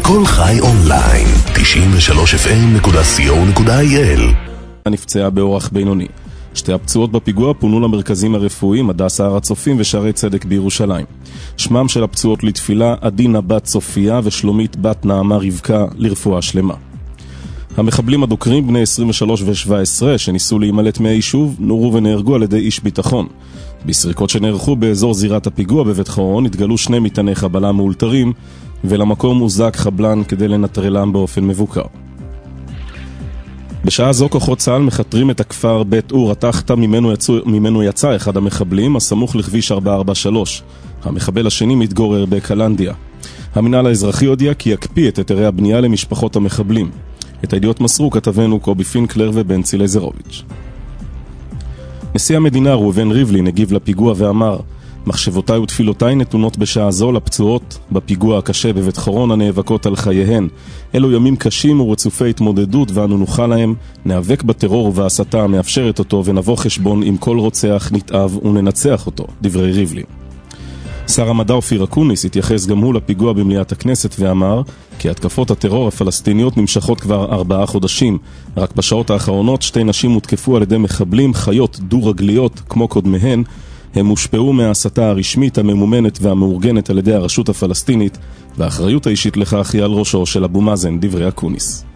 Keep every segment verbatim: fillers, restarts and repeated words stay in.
כל חי אונליין, תשעים ושלוש אף אם נקודה סי או נקודה איי אל. נפצעה באורח בינוני. שתי הפצועות בפיגוע פונו למרכזים הרפואיים הדסה הר הצופים ושערי צדק בירושלים. שמם של הפצועות לתפילה עדינה בת צופיה ושלומית בת נעמה רבקה לרפואה שלמה. המחבלים הדוקרים בני עשרים ושלוש ו-שבע עשרה שניסו להימלט מהיישוב נורו ונהרגו על ידי איש ביטחון. בסריקות שנערכו באזור זירת הפיגוע בבית חורון התגלו שני מטעני חבלה מאולתרים ולמקום הוזק חבלן כדי לנטרלם באופן מבוקר. בשעה זו כוחות צה"ל מחתרים את הכפר בית אור התחתא ממנו, יצא, ממנו יצא אחד המחבלים הסמוך לכביש ארבע ארבע שלוש. המחבל השני מתגורר בקלנדיה. המינהל האזרחי הודיע כי יקפיא את היתרי הבנייה למשפחות המחבלים. את הידיעות מסרו כתבנו קובי פינקלר ובנצי לזרוביץ'. נשיא המדינה ראובן ריבלין הגיב לפיגוע ואמר: מחשבותיי ותפילותיי נתונות בשעה זו לפצועות בפיגוע הקשה בבית חורון הנאבקות על חייהן. אלו ימים קשים ורצופי התמודדות ואנו נוכל להם, נאבק בטרור ובהסתה המאפשרת אותו ונבוא חשבון עם כל רוצח נתעב וננצח אותו. דברי ריבלין. שר המדע אופיר אקוניס התייחס גם הוא לפיגוע במליאת הכנסת ואמר כי התקפות הטרור הפלסטיניות נמשכות כבר ארבעה חודשים. רק בשעות האחרונות שתי נשים הותקפו על ידי מחבלים חיות דו-רגליות כמו קודמיהן. הם הושפעו מההסתה הרשמית הממומנת והמאורגנת על ידי הרשות הפלסטינית, והאחריות האישית לכך היא על ראשו של אבו מאזן. דברי אקוניס.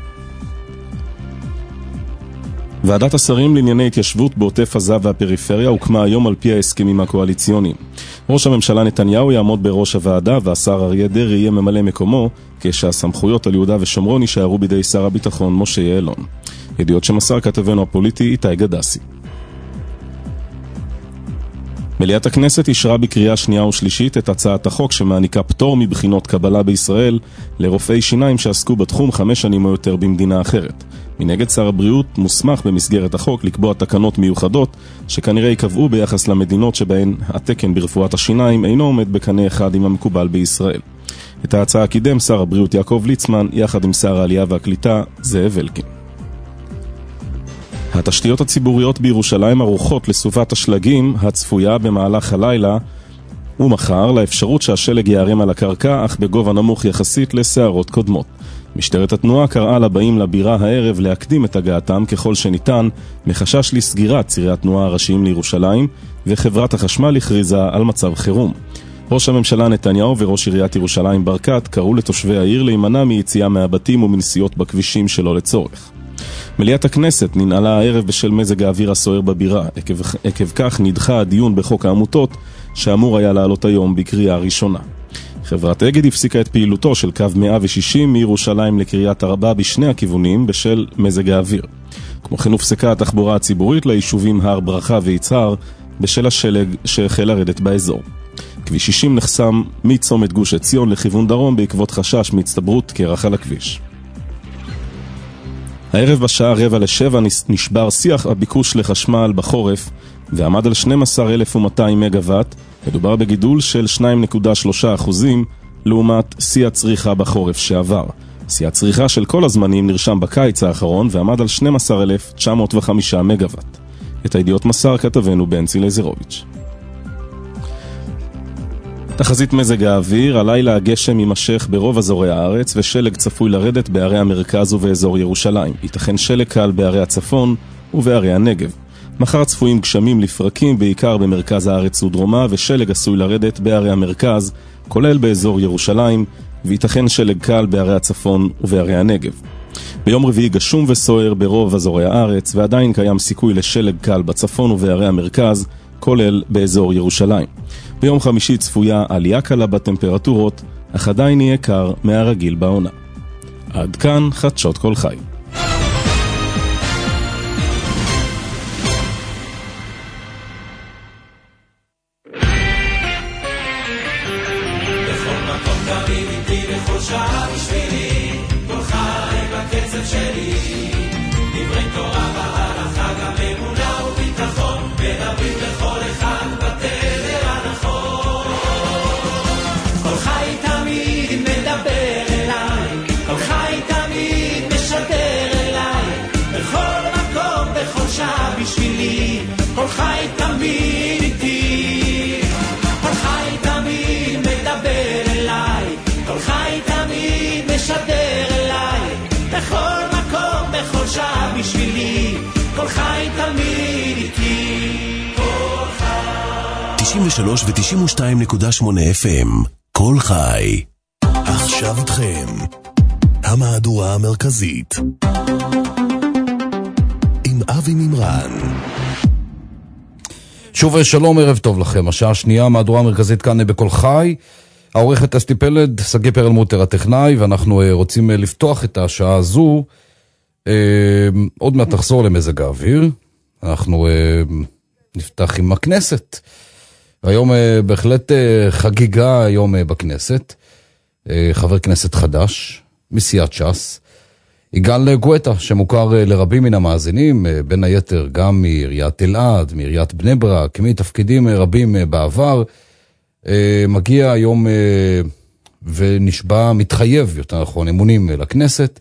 ועדת השרים לענייני התיישבות בעוטף עזה והפריפריה הוקמה היום על פי ההסכמים הקואליציוניים. ראש הממשלה נתניהו יעמוד בראש הוועדה והשר אריה דרעי יהיה ממלא מקומו, כשהסמכויות על יהודה ושומרון יישארו בידי שר הביטחון משה יעלון. ידיעות שמסר כתבנו הפוליטי איתי גדסי. מליאת הכנסת אישרה בקריאה שנייה ושלישית את הצעת החוק שמעניקה פטור מבחינות קבלה בישראל לרופאי שיניים שעסקו בתחום חמש שנים או יותר במדינה אחרת. מנגד שר הבריאות מוסמך במסגרת החוק לקבוע תקנות מיוחדות שכנראה יקבעו ביחס למדינות שבהן התקן ברפואת השיניים אינו עומד בקנה אחד עם המקובל בישראל. את ההצעה קידם שר הבריאות יעקב ליצמן יחד עם שר העלייה והקליטה זאב אלקין. התשתיות הציבוריות בירושלים ערוכות לסופת השלגים הצפויה במהלך הלילה ומחר לאפשרות שהשלג יערם על הקרקע אך בגובה נמוך יחסית לסערות קודמות. משטרת התנועה קראה לבאים לבירה הערב להקדים את הגעתם ככל שניתן מחשש לסגירת צירי התנועה הראשיים לירושלים, וחברת החשמל הכריזה על מצב חירום. ראש הממשלה נתניהו וראש עיריית ירושלים ברקת קראו לתושבי העיר להימנע מיציאה מהבתים ומנסיעות בכבישים שלא לצורך. מליאת הכנסת ננעלה הערב בשל מזג האוויר הסוער בבירה. עקב, עקב כך נדחה הדיון בחוק העמותות שאמור היה לעלות היום בקריאה ראשונה. חברת אגד הפסיקה את פעילותו של קו מאה ושישים מירושלים לקריית ארבע בשני הכיוונים בשל מזג האוויר. כמו כן הופסקה התחבורה הציבורית ליישובים הר ברכה ויצהר בשל השלג שהחל לרדת באזור. כביש שישים נחסם מצומת גוש עציון לכיוון דרום בעקבות חשש מהצטברות קרח על הכביש. הערב בשעה רבע לשבע נשבר שיח הביקוש לחשמל בחורף ועמד על שנים עשר אלף ומאתיים מגוואט. מדובר בגידול של שתיים נקודה שלוש אחוזים לעומת שיא הצריכה בחורף שעבר. שיא הצריכה של כל הזמנים נרשם בקיץ האחרון ועמד על שנים עשר אלף תשע מאות וחמש מגוואט. את הידיעות מסר כתבנו בנצי לזרוביץ'. תחזית מזג האוויר, הלילה הגשם יימשך ברוב אזורי הארץ ושלג צפוי לרדת בערי המרכז ובאזור ירושלים. ייתכן שלג קל בערי הצפון ובערי הנגב. מחר צפויים גשמים לפרקים בעיקר במרכז הארץ ודרומה ושלג עשוי לרדת בערי המרכז כולל באזור ירושלים וייתכן שלג קל בערי הצפון ובערי הנגב. ביום רביעי גשום וסוער ברוב אזורי הארץ ועדיין קיים סיכוי לשלג קל בצפון ובערי המרכז כולל באזור ירושלים. ביום חמישי צפויה עלייה קלה בטמפרטורות, אך עדיין יהיה קר מהרגיל בעונה. עד כאן חדשות כל חי. כל חי תמיד מדבר אליי, כל חי תמיד משדר משדר אליי בכל מקום, בכל שעה בשבילי, כל חי תמיד איתי, כל חי. תשעים ושלוש ו-תשעים ושתיים נקודה שמונה אף אם, כל חי. עכשיו איתכם המהדורה המרכזית עם אבי מימרן. שוב שלום, ערב טוב לכם. השעה השנייה, מהדורה המרכזית כאן בכל חי. העורכת אסתי פלד, סגי פרלמוטר הטכנאי, ואנחנו רוצים לפתוח את השעה הזו. עוד מעט תחזור למזג האוויר. אנחנו נפתח עם הכנסת. היום בהחלט חגיגה היום בכנסת. חבר כנסת חדש, מסיעת ש"ס, יגאל גואטה, שמוכר לרבים מן המאזינים, בין היתר גם מעיריית אלעד, מעיריית בני ברק, מתפקידים רבים בעבר, מגיע היום ונשבע, מתחייב, יותר נכון, אמונים לכנסת,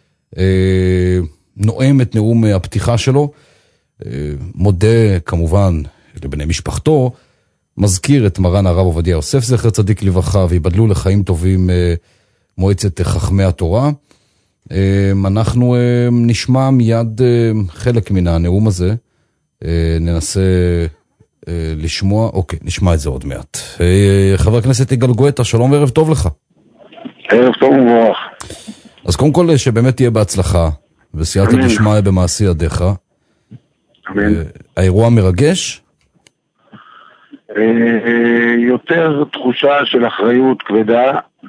נואם את נאום הפתיחה שלו, מודה כמובן לבני משפחתו, מזכיר את מרן הרב עובדיה יוסף זכר צדיק לברכה, ויבדלו לחיים טובים מועצת חכמי התורה. אנחנו נשמע מיד חלק מן הנאום הזה, ננסה לשמוע, אוקיי, נשמע את זה עוד מעט. חבר הכנסת יגאל גואטה, שלום וערב טוב לך. ערב טוב ומבורך. אז קודם כל שבאמת תהיה בהצלחה, וסייעתא דשמיא במעשי ידיך. אמן. האירוע מרגש? יותר תחושה של אחריות כבדה.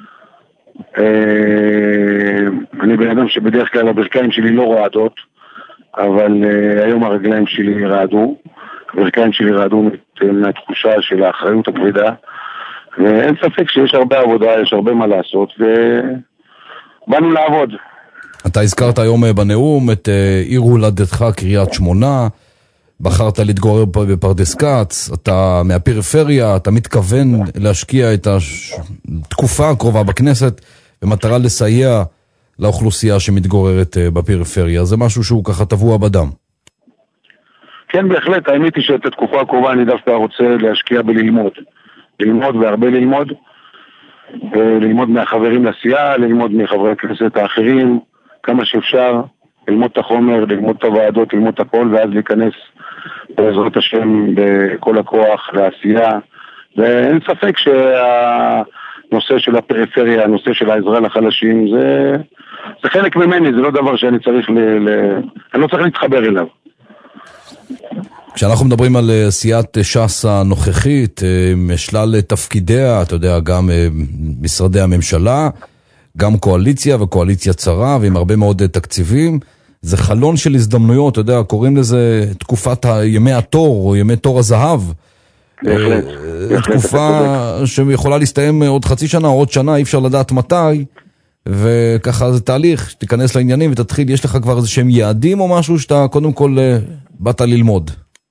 אני בן אדם שבדרך כלל הברכיים שלי לא רעדות, אבל היום הרגליים שלי רעדו, הברכיים שלי רעדו מהתחושה של האחריות הכבדה, ואין ספק שיש הרבה עבודה, יש הרבה מה לעשות, ובאנו לעבוד. אתה הזכרת היום בנאום את עיר הולדתך קריית שמונה, בחרת להתגורר בפרדס כץ, אתה מהפריפריה, אתה מתכוון להשקיע את התקופה הקרובה בכנסת במטרה לסייע לאוכלוסייה שמתגוררת בפריפריה. זה משהו שהוא ככה טבוע בדם. כן, בהחלט. האמת היא שאת התקופה הקרובה אני דווקא רוצה להשקיע בללמוד. ללמוד והרבה ללמוד. ללמוד מהחברים לסיעה, ללמוד מחברי הכנסת האחרים, כמה שאפשר. ללמוד את החומר, ללמוד את הוועדות, ללמוד את הכל, ואז להיכנס בעזרת השם בכל הכוח לעשייה. ואין ספק שהנושא של הפריפריה, הנושא של העזרה לחלשים, זה, זה חלק ממני, זה לא דבר שאני צריך ל... ל... אני לא צריך להתחבר אליו. כשאנחנו מדברים על סיעת ש"ס הנוכחית, משלל תפקידיה, אתה יודע, גם משרדי הממשלה, גם קואליציה וקואליציה צרה, ועם הרבה מאוד תקציבים, זה חלון של הזדמנויות, אתה יודע, קוראים לזה תקופת ימי התור, או ימי תור הזהב. בהחלט. תקופה שיכולה להסתיים עוד חצי שנה, או עוד שנה, אי אפשר לדעת מתי, וככה זה תהליך, שתיכנס לעניינים ותתחיל, יש לך כבר איזה שהם יעדים או משהו, שאתה קודם כל באת ללמוד?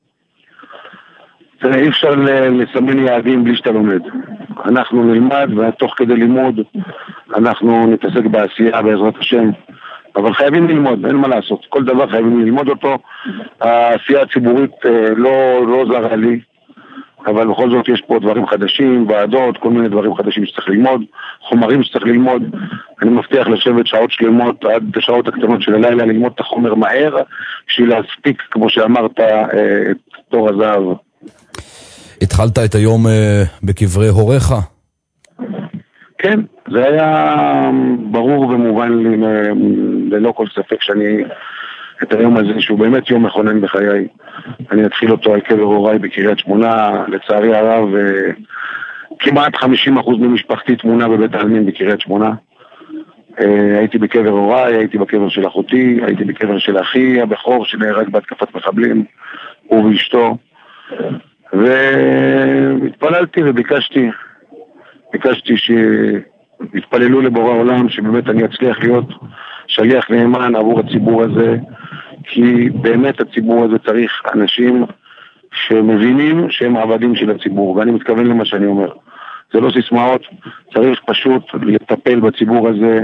אי אפשר לסמן יעדים בלי שאתה לומד. אנחנו נלמד, ותוך כדי לימוד, אנחנו נתעסק בעשייה בעזרת השם. אבל חייבים ללמוד, אין מה לעשות. כל דבר חייבים ללמוד אותו. העשייה הציבורית לא, לא זרה לי, אבל בכל זאת יש פה דברים חדשים, ועדות, כל מיני דברים חדשים שצריך ללמוד, חומרים שצריך ללמוד. אני מבטיח לשבת שעות שלמות, עד השעות הקטנות של הלילה, ללמוד את החומר מהר, בשביל להספיק, כמו שאמרת, את תור הזהב. התחלת את היום בקברי הוריך? כן, זה היה ברור ומובן לי, ללא כל ספק שאני, את היום הזה, שהוא באמת יום מכונן בחיי, אני אתחיל אותו על קבר הוריי בקריית שמונה. לצערי הרב, כמעט חמישים אחוז ממשפחתי תמונה בבית העלמין בקריית שמונה. הייתי בקבר הוריי, הייתי בקבר של אחותי, הייתי בקבר של אחי הבכור שנהרג בהתקפת מחבלים, הוא ואשתו, והתפללתי וביקשתי ביקשתי שהתפללו לבורא העולם שבאמת אני אצליח להיות שליח נאמן עבור הציבור הזה, כי באמת הציבור הזה צריך אנשים שמבינים שהם עבדים של הציבור, ואני מתכוון למה שאני אומר. זה לא סיסמאות, צריך פשוט לטפל בציבור הזה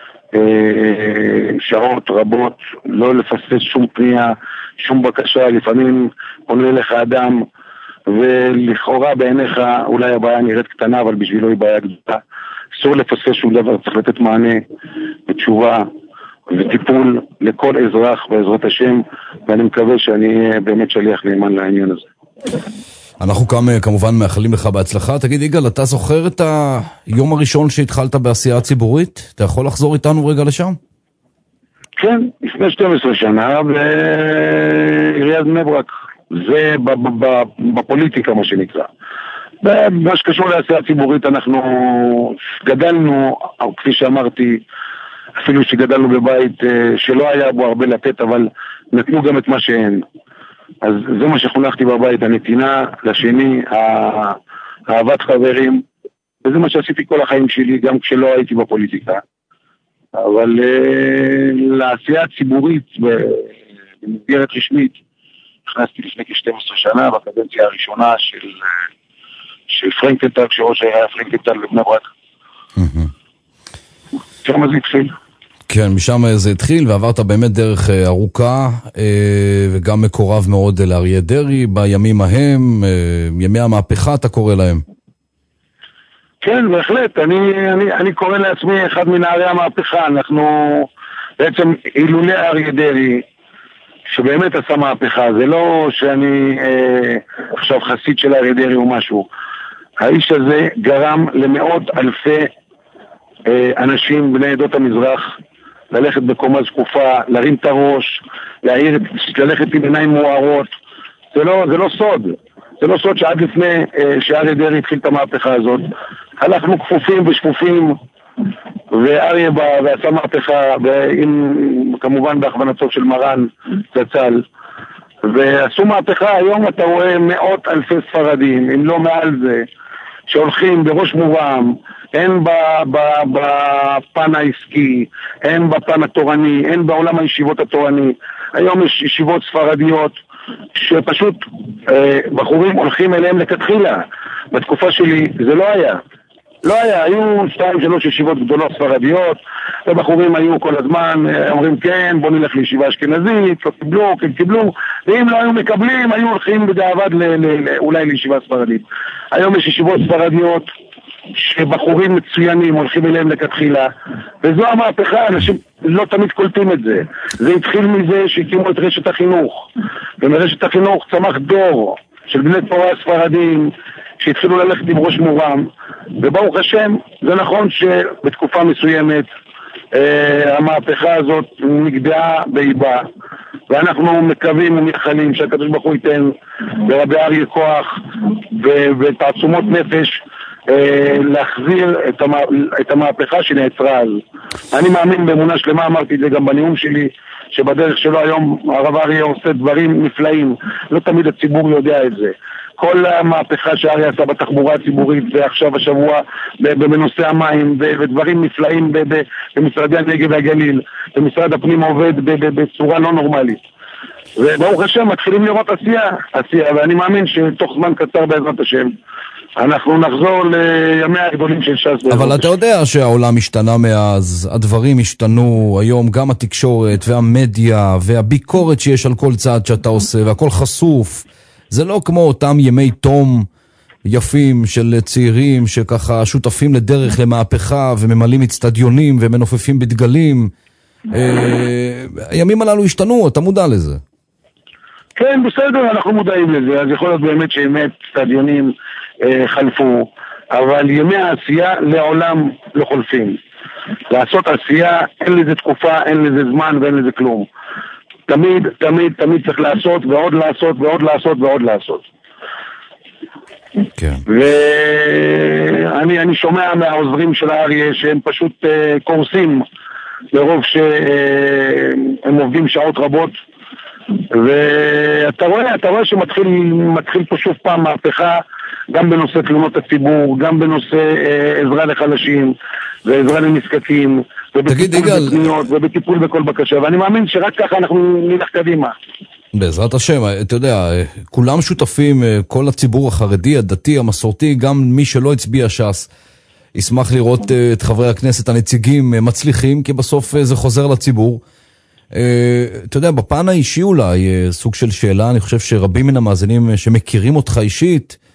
שעות רבות, לא לפספס שום פנייה, שום בקשה. לפעמים עונה לך אדם ולכאורה בעיניך אולי הבעיה נראית קטנה, אבל בשבילו היא בעיה גדולה. אסור לפספס שום דבר, צריך לתת מענה. ותשובה וטיפול לכל אזרח בעזרת השם, ואני מקווה שאני באמת שליח נאמן לעניין הזה. אנחנו גם כמובן מאחלים לך בהצלחה. תגיד יגאל, אתה זוכר את היום הראשון שהתחלת בעשייה הציבורית? אתה יכול לחזור איתנו רגע לשם? כן, לפני שתים עשרה שנה בעיריית בני ברק. זה בפוליטיקה מה שנקרא. במה שקשור לעשייה ציבורית אנחנו גדלנו, כפי שאמרתי, אפילו שגדלנו בבית שלא היה בו הרבה לתת, אבל נתנו גם את מה שאין. אז זה מה שחונכתי בבית, הנתינה לשני, אהבת חברים, וזה מה שעשיתי כל החיים שלי, גם כשלא הייתי בפוליטיקה. אבל לעשייה הציבורית במסגרת רשמית, נכנסתי לפני כ-שתים עשרה שנה, בקדנציה הראשונה של, של פרנקנטל, כשראש העירייה פרנקנטל בבני ברק. שם זה התחיל. כן, משם זה התחיל, ועברת באמת דרך ארוכה, וגם מקורב מאוד לאריה דרעי, בימים ההם, ימי המהפכה אתה קורא להם. כן, בהחלט, אני, אני, אני קורא לעצמי אחד מנערי המהפכה, אנחנו בעצם אילולי אריה דרעי, שבאמת עשה מהפכה, זה לא שאני אה, עכשיו חסיד של אריה דרעי או משהו, האיש הזה גרם למאות אלפי אה, אנשים בני עדות המזרח, ללכת בקומה זקופה, להרים את הראש, להעיר, ללכת עם עיניים מוארות. זה לא, זה לא סוד. זה לא סוד שעד לפני אה, שאריה דרעי התחיל את המהפכה הזאת, הלכנו כפופים ושפופים, ואריה בא ועשה מהפכה, ועם, כמובן בהכוונתו של מרן זצ"ל, ועשו מהפכה. היום אתה רואה מאות אלפי ספרדים, אם לא מעל זה, שהולכים בראש מורם, הן בפן העסקי, הן בפן התורני, הן בעולם הישיבות התורני. היום יש ישיבות ספרדיות שפשוט אה, בחורים הולכים אליהם לכתחילה. בתקופה שלי זה לא היה. לא היה, היו שתיים שלוש ישיבות גדולות ספרדיות, ובחורים היו כל הזמן, אומרים כן, בוא נלך לישיבה אשכנזית, לא קיבלו, כן קיבלו, ואם לא היו מקבלים, היו הולכים בדאבד אולי לישיבה ספרדית. היום יש ישיבות ספרדיות, שבחורים מצוינים הולכים אליהם לכתחילה, וזו המהפכה, אנשים לא תמיד קולטים את זה. זה התחיל מזה שהקימו את רשת החינוך, ומרשת החינוך צמח דור של בני תורה ספרדים, שהתחילו ללכת עם ראש מורם, וברוך השם, זה נכון שבתקופה מסוימת אה, המהפכה הזאת נגדעה באיבה, ואנחנו מקווים ומייחלים שהקדוש ברוך הוא ייתן לרבי אריה כוח ו- ותעצומות נפש אה, להחזיר את, המה- את המהפכה שנעצרה אז. אני מאמין באמונה שלמה, אמרתי את זה גם בנאום שלי, שבדרך שלו היום הרב אריה עושה דברים נפלאים, לא תמיד הציבור יודע את זה. כל המהפכה שאריה עשה בתחבורה הציבורית, ועכשיו השבוע בנושא המים, ודברים נפלאים במשרדי הנגב והגליל, ומשרד הפנים עובד בצורה לא נורמלית. וברוך השם, מתחילים לראות עשייה, עשייה, ואני מאמין שתוך זמן קצר בעזרת השם, אנחנו נחזור לימי הגדולים של ש"ס. אבל אתה יודע שהעולם השתנה מאז, הדברים השתנו היום, גם התקשורת והמדיה והביקורת שיש על כל צעד שאתה עושה, והכל חשוף. זה לא כמו אותם ימי תום יפים של צעירים שככה שותפים לדרך למהפכה וממלאים אצטדיונים ומנופפים בדגלים. הימים הללו השתנו, אתה מודע לזה? כן, בסדר, אנחנו מודעים לזה. אז יכול להיות באמת שימי אצטדיונים חלפו, אבל ימי העשייה לעולם לא חולפים. לעשות עשייה, אין לזה תקופה, אין לזה זמן ואין לזה כלום. תמיד, תמיד, תמיד צריך לעשות, ועוד לעשות, ועוד לעשות, ועוד לעשות. כן. ואני אני שומע מהעוזרים של האריה שהם פשוט uh, קורסים, לרוב שהם uh, עובדים שעות רבות, ואתה רואה, אתה רואה שמתחיל מתחיל פה שוב פעם מהפכה, גם בנושא תלונות הציבור, גם בנושא uh, עזרה לחלשים, ועזרה לנזקקים, תגיד, יגאל, ובטיפול בכל בקשה, ואני מאמין שרק ככה אנחנו נלך קדימה. בעזרת השם, אתה יודע, כולם שותפים, כל הציבור החרדי, הדתי, המסורתי, גם מי שלא הצביע ש"ס, ישמח לראות את חברי הכנסת הנציגים מצליחים, כי בסוף זה חוזר לציבור. אתה יודע, בפן האישי אולי, סוג של שאלה, אני חושב שרבים מן המאזינים שמכירים אותך אישית,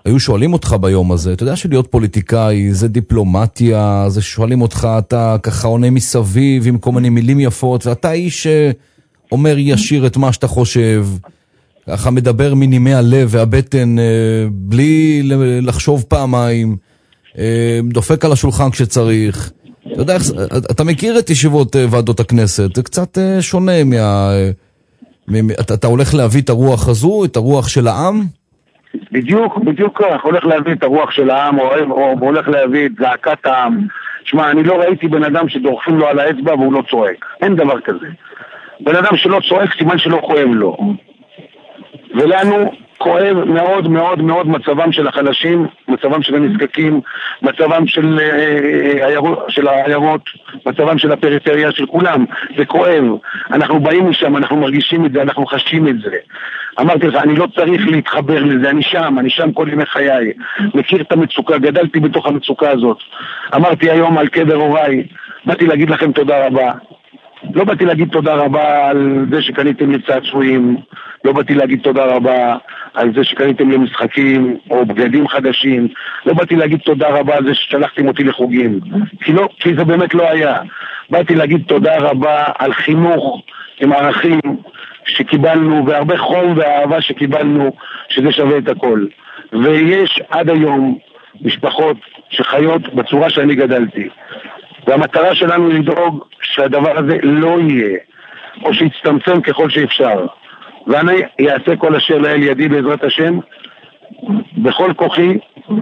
היו שואלים אותך ביום הזה, אתה יודע שלהיות פוליטיקאי זה דיפלומטיה, זה שואלים אותך, אתה ככה עונה מסביב עם כל מיני מילים יפות, ואתה איש אומר ישיר את מה שאתה חושב, ככה מדבר מנימי הלב והבטן בלי לחשוב פעמיים, דופק על השולחן כשצריך. אתה יודע, אתה מכיר את ישיבות ועדות הכנסת, זה קצת שונה מה... אתה, אתה הולך להביא את הרוח הזו, את הרוח של העם? בדיוק, בדיוק כך, הולך להביא את הרוח של העם, או, או הולך להביא את זעקת העם. שמע, אני לא ראיתי בן אדם שדורכים לו על האצבע והוא לא צועק. אין דבר כזה. בן אדם שלא צועק, סימן שלא כואב לו. ולנו כואב מאוד מאוד מאוד מצבם של החלשים, מצבם של הנזקקים, מצבם של, אה, העיירות, של העיירות, מצבם של הפריפריה, של כולם. זה כואב. אנחנו באים משם, אנחנו מרגישים את זה, אנחנו חשים את זה. אמרתי לך, אני לא צריך להתחבר לזה, אני שם, אני שם כל ימי חיי. מכיר את המצוקה, גדלתי בתוך המצוקה הזאת. אמרתי היום על קבר הוריי, באתי להגיד לכם תודה רבה. לא באתי להגיד תודה רבה על זה שקניתם לי צעצועים, לא באתי להגיד תודה רבה על זה שקניתם לי משחקים או בגדים חדשים, לא באתי להגיד תודה רבה על זה ששלחתם אותי לחוגים, כי, לא, כי זה באמת לא היה. באתי להגיד תודה רבה על חינוך עם ערכים שקיבלנו והרבה חום ואהבה שקיבלנו, שזה שווה את הכל. ויש עד היום משפחות שחיות בצורה שאני גדלתי, והמטרה שלנו היא לדאוג שהדבר הזה לא יהיה, או שיצטמצם ככל שאפשר. ואני אעשה כל אשר לאל ידי בעזרת השם, בכל כוחי,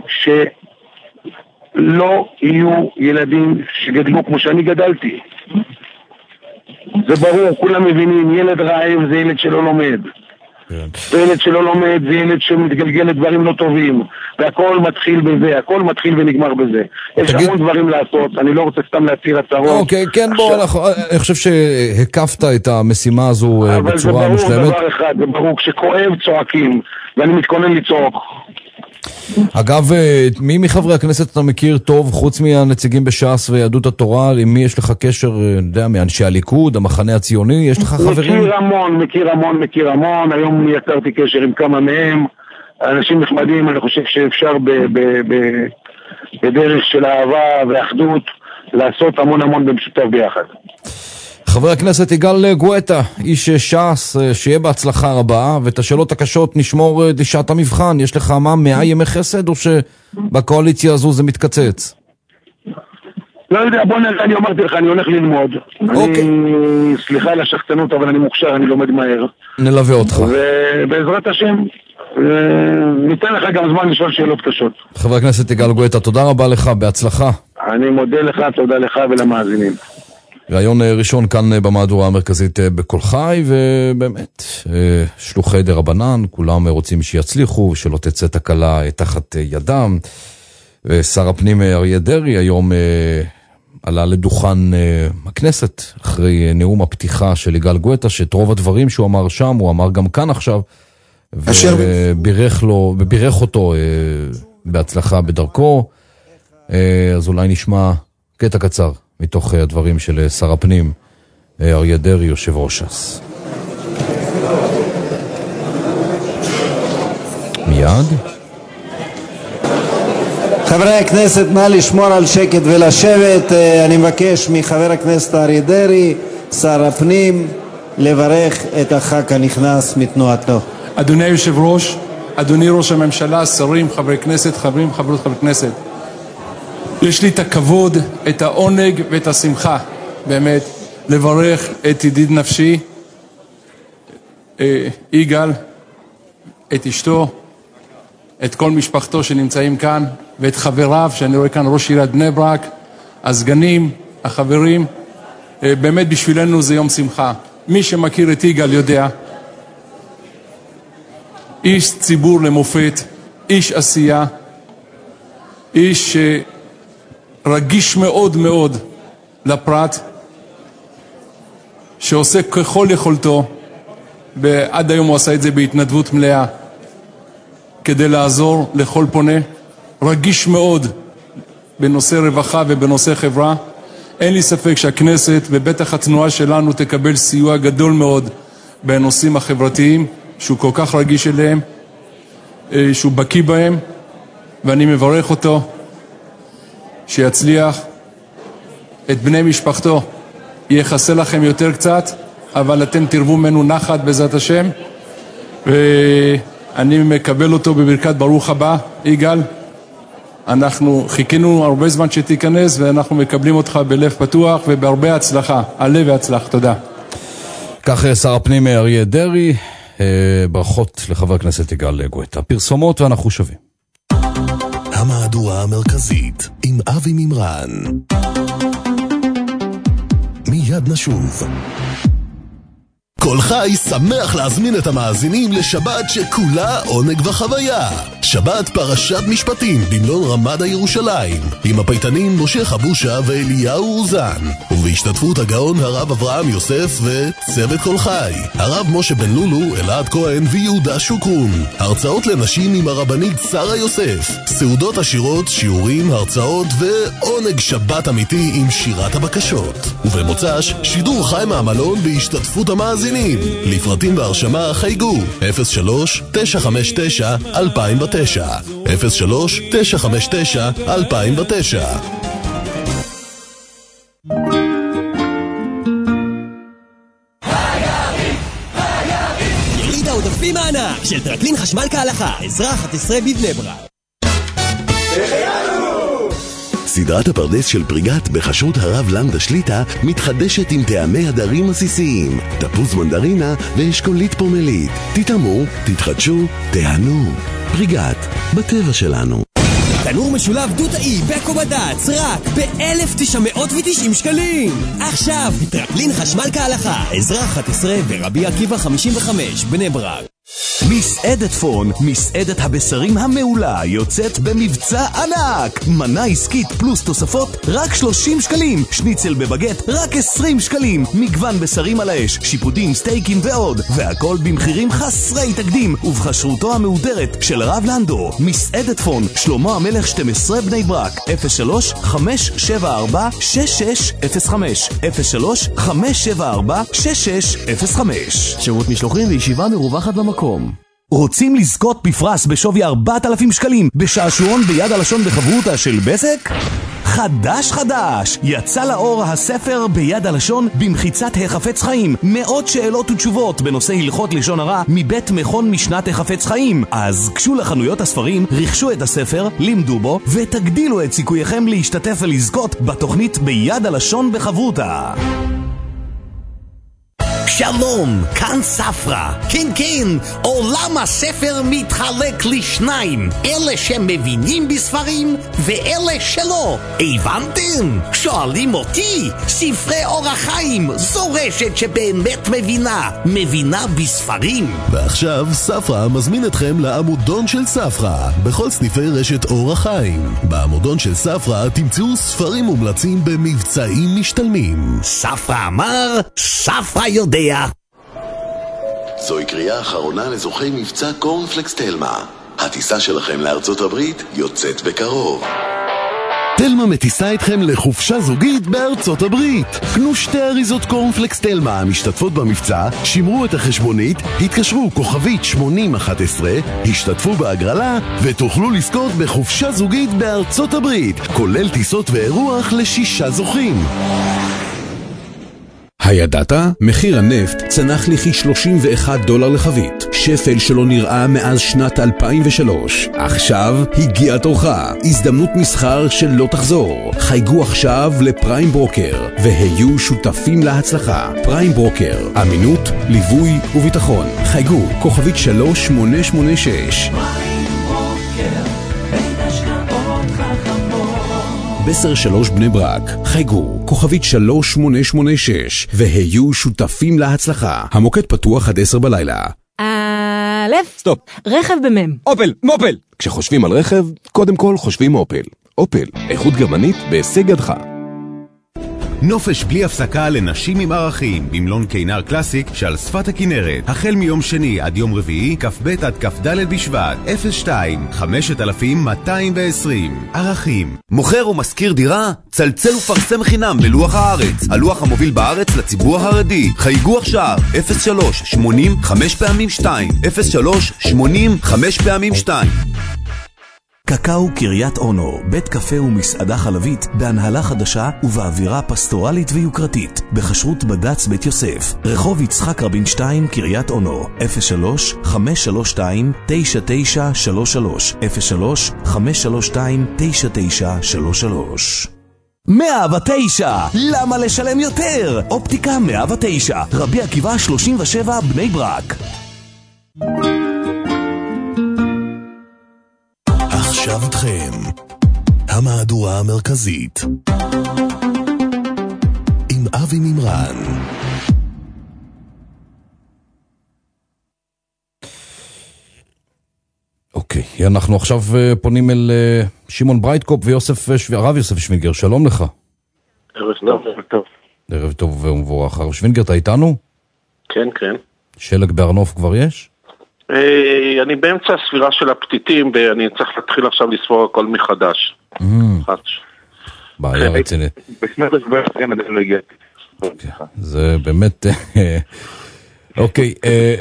שלא יהיו ילדים שגדלו כמו שאני גדלתי. זה ברור, כולם מבינים, ילד רעב זה ילד שלא לומד. וילד שלא לומד זה ילד שמתגלגל לדברים לא טובים, והכל מתחיל בזה, הכל מתחיל ונגמר בזה. יש המון דברים לעשות, אני לא רוצה סתם להצהיר הצהרות. אוקיי, כן, בוא, אני חושב שהקפת את המשימה הזו בצורה מושלמת. אבל זה ברור דבר אחד, זה ברור, כשכואב צועקים, ואני מתכונן לצעוק. אגב, מי מחברי הכנסת אתה מכיר טוב, חוץ מהנציגים בש"ס ויהדות התורה, עם מי יש לך קשר, אני יודע, מאנשי הליכוד, המחנה הציוני, יש לך חברים? מכיר המון, מכיר המון, מכיר המון, היום יצרתי קשר עם כמה מהם, אנשים נחמדים, אני חושב שאפשר ב- ב- ב- בדרך של אהבה ואחדות, לעשות המון המון במשותף ביחד. חבר הכנסת יגאל גואטה, איש ש"ס, שיהיה בהצלחה רבה, ואת השאלות הקשות נשמור לשעת המבחן. יש לך מה, מאה ימי חסד, או שבקואליציה הזו זה מתקצץ? לא יודע, בוא נראה, אני אמרתי לך, אני הולך ללמוד. אוקיי. אני, סליחה על השחצנות, אבל אני מוכשר, אני לומד מהר. נלווה אותך. ובעזרת השם, ניתן לך גם זמן לשאול שאלות קשות. חבר הכנסת יגאל גואטה, תודה רבה לך, בהצלחה. אני מודה לך, תודה לך ולמאזינים. ראיון ראשון כאן במהדורה המרכזית בכל חי, ובאמת, שלוחי דרבנן, כולם רוצים שיצליחו, שלא תצא תקלה תחת ידם. שר הפנים אריה דרעי היום עלה לדוכן הכנסת, אחרי נאום הפתיחה של יגאל גואטה, שאת רוב הדברים שהוא אמר שם, הוא אמר גם כאן עכשיו, ובירך לו, ובירך אותו בהצלחה בדרכו. אז אולי נשמע קטע קצר מתוך הדברים של שר הפנים אריה דרעי, יושב ראש ש"ס. מיד. חברי הכנסת, נא לשמור על שקט ולשבת. אני מבקש מחבר הכנסת אריה דרעי, שר הפנים, לברך את הח"כ הנכנס מתנועתו. אדוני היושב ראש, אדוני ראש הממשלה, שרים, חברי כנסת, חברים, חברות, חברי כנסת, יש לי את הכבוד, את העונג ואת השמחה, באמת, לברך את ידיד נפשי, יגאל, את אשתו, את כל משפחתו שנמצאים כאן, ואת חבריו, שאני רואה כאן ראש עיריית בני ברק, הסגנים, החברים. באמת בשבילנו זה יום שמחה. מי שמכיר את יגאל יודע, איש ציבור למופת, איש עשייה, איש רגיש מאוד מאוד לפרט, שעושה ככל יכולתו, ועד היום הוא עשה את זה בהתנדבות מלאה, כדי לעזור לכל פונה, רגיש מאוד בנושא רווחה ובנושא חברה. אין לי ספק שהכנסת ובטח התנועה שלנו תקבל סיוע גדול מאוד בנושאים החברתיים, שהוא כל כך רגיש אליהם, שהוא בקיא בהם, ואני מברך אותו שיצליח. את בני משפחתו יחסה לכם יותר קצת, אבל אתם תרבו ממנו נחת בעזרת השם. ואני מקבל אותו בברכת ברוך הבא, יגאל. אנחנו חיכינו הרבה זמן שתיכנס, ואנחנו מקבלים אותך בלב פתוח ובהרבה הצלחה. עלה והצלח, תודה. כך שר הפנים אריה דרעי, ברכות לחבר הכנסת יגאל גואטה. פרסומות ואנחנו שווים. המהדורה המרכזית עם אבי ממרן. מיד נשוב. כל חי שמח להזמין את המאזינים לשבת שכולה עונג וחוויה. שבת פרשת משפטים במלון רמדה ירושלים, עם הפייטנים משה חבושה ואליהו אוזן, ובהשתתפות הגאון הרב אברהם יוסף וצוות כל חי, הרב משה בן לולו, אלעד כהן ויהודה שוקרון. הרצאות לנשים עם הרבנית שרה יוסף, סעודות עשירות, שיעורים, הרצאות ועונג שבת אמיתי עם שירת הבקשות. ובמוצ"ש שידור חי מהמלון בהשתתפות המאזינים. לפרטים והרשמה חייגו אפס שלוש תשע חמש תשע אלפיים ותשע אפס שלוש תשע חמש תשע אלפיים ותשע. יריד העודפים הענק של טרקלין חשמל כהלכה, עזרה אחת עשרה בבני ברק. סדרת הפרדס של פריגת בחשות הרב לנדה שליטה מתחדשת עם טעמי הדרים עסיסיים, תפוז מנדרינה ואשכולית פומלית. תטעמו, תתחדשו, תהנו. פריגת, בטבע שלנו. תנור משולב דו-תאי בקומדץ רק ב-אלף תשע מאות ותשעים שקלים. עכשיו טרקלין חשמל כהלכה, עזרה אחת עשרה ורבי עקיבא חמישים וחמש בני ברק. מסעדת פון, מסעדת הבשרים המעולה, יוצאת במבצע ענק. מנה עסקית פלוס תוספות רק שלושים שקלים, שניצל בבגט רק עשרים שקלים, מגוון בשרים על האש, שיפודים, סטייקים ועוד, והכל במחירים חסרי תקדים ובחשרותו המהודרת של הרב לנדו. מסעדת פון, שלמה המלך שתים עשרה בני ברק, אפס שלוש חמש שבע ארבע שש שש אפס חמש אפס שלוש חמש שבע ארבע שש שש אפס חמש. שירות משלוחים וישיבה מרווחת במקום. רוצים לזכות בפרס בשווי ארבעת אלפים שקלים בשעשועון ביד הלשון בחברותה של בזק? חדש חדש! יצא לאור הספר ביד הלשון במחיצת החפץ חיים, מאות שאלות ותשובות בנושא הלכות לשון הרע מבית מכון משנת החפץ חיים. אז קשו לחנויות הספרים, רכשו את הספר, לימדו בו ותגדילו את סיכוייכם להשתתף ולזכות בתוכנית ביד הלשון בחברותה. שלום, כאן ספרה. כן, כן, עולם הספר מתחלק לשניים. אלה שמבינים בספרים ואלה שלא. הבנתם? שואלים אותי, ספרי אור החיים, זו רשת שבאמת מבינה. מבינה בספרים. ועכשיו ספרה מזמין אתכם לעמודון של ספרה, בכל סניפי רשת אור החיים. בעמודון של ספרה תמצאו ספרים מומלצים במבצעים משתלמים. ספרה אמר, ספרה יודע. זוהי קריאה אחרונה לזוכי מבצע קורנפלקס תלמה. הטיסה שלכם לארצות הברית יוצאת בקרוב. תלמה מטיסה אתכם לחופשה זוגית בארצות הברית. קנו שתי אריזות קורנפלקס תלמה המשתתפות במבצע, שמרו את החשבונית, התקשרו כוכבית שמונים אחת עשרה, השתתפו בהגרלה ותוכלו לזכות בחופשה זוגית בארצות הברית, כולל טיסות ואירוח לשישה זוכים. הידעת? מחיר הנפט צנח לכי שלושים ואחד דולר לחבית, שפל שלא נראה מאז שנת אלפיים ושלוש. עכשיו הגיע תורך, הזדמנות מסחר שלא תחזור. חייגו עכשיו לפריים ברוקר והיו שותפים להצלחה. פריים ברוקר, אמינות, ליווי וביטחון. חייגו כוכבית שלוש שמונה שמונה שש. בסר שלוש בני ברק, חייגו, כוכבית שלוש שמונה שמונה שש, והיו שותפים להצלחה. המוקד פתוח עד עשר בלילה. א', סטופ. רכב במם. אופל, מופל. כשחושבים על רכב, קודם כל חושבים אופל. אופל, איכות גרמנית בהישג ידך. נופש בלי הפסקה לנשים עם ערכים במלון קיינר קלאסיק שעל שפת הכנרת, החל מיום שני עד יום רביעי כ"ב עד כ"ד בשבט, אפס שתיים חמשת אלפים מאתיים ועשרים. ערכים. מוכר ומשכיר דירה? צלצל ופרסם חינם בלוח הארץ, הלוח המוביל בארץ לציבור החרדי. חייגו עכשיו אפס שלוש שמונים חמש פעמים שתיים אפס שלוש שמונים חמש פעמים שתיים. קקאו קריית אונו, בית קפה ומסעדה חלבית בהנהלה חדשה ובאווירה פסטורלית ויוקרתית, בכשרות בד"ץ בית יוסף, רחוב יצחק רבין שתיים, קריית אונו, אפס שלוש חמש שלוש שתיים תשע תשע שלוש שלוש, אפס שלוש חמש שלוש שתיים תשע תשע שלוש שלוש. מאה ותשע, למה לשלם יותר? אופטיקה מאה ותשע, רבי עקיבא שלושים ושבע, בני ברק. עכשיו איתכם, המהדורה המרכזית, עם אבי מימרן. אוקיי, אנחנו עכשיו פונים אל שמעון ברייטקופ ויוסף שווינגר, הרב יוסף שווינגר, שלום לך. ערב טוב, ערב טוב. ערב טוב ומבורך. הרב שווינגר, אתה איתנו? כן, כן. שלג בארנוף כבר יש? אני באמצע הספירה של הפתיתים, ואני צריך להתחיל עכשיו לספור הכל מחדש. בעיה רצינית. בסמרת הסבר, כן, עדיין לא הגיע. זה באמת... אוקיי,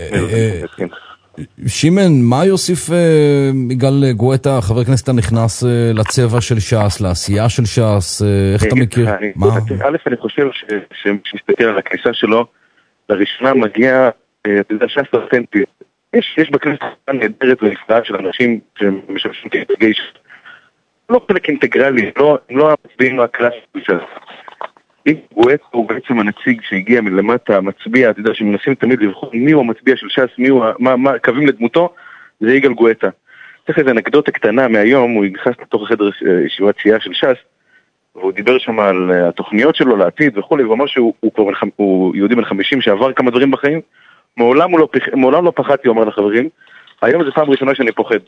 שימן, מה יוסיף יגאל גואטה, חבר כנסת הנכנס לצבע של ש"ס, לעשייה של ש"ס, איך אתה מכיר? א', אני חושב שמסתכל על הכניסה שלו, לראשונה מגיע, אתה יודע, ש"ס אותנטי. יש, יש בכנסת נהדרת ונפלאה של אנשים שמשמשים כנציגי ש"ס. לא חלק אינטגרלי, לא, לא המצביעים, לא הקלאסיים של אם גואטה הוא בעצם הנציג שהגיע מלמטה, המצביע, אתה יודע, שמנסים תמיד לבחור מי הוא המצביע של ש"ס, מי הוא, מה, מה, קווים לדמותו, זה יגאל גואטה. צריך איזו אנקדוטה קטנה מהיום, הוא נכנס לתוך החדר ישיבת סיעה של ש"ס, והוא דיבר שם על התוכניות שלו לעתיד וכו', והוא אמר שהוא הוא, הוא, הוא יהודי בן חמישים שעבר כמה דברים בחיים, מעולם, לא, מעולם לא פחדתי, הוא אמר לחברים, היום זו פעם ראשונה שאני פוחד.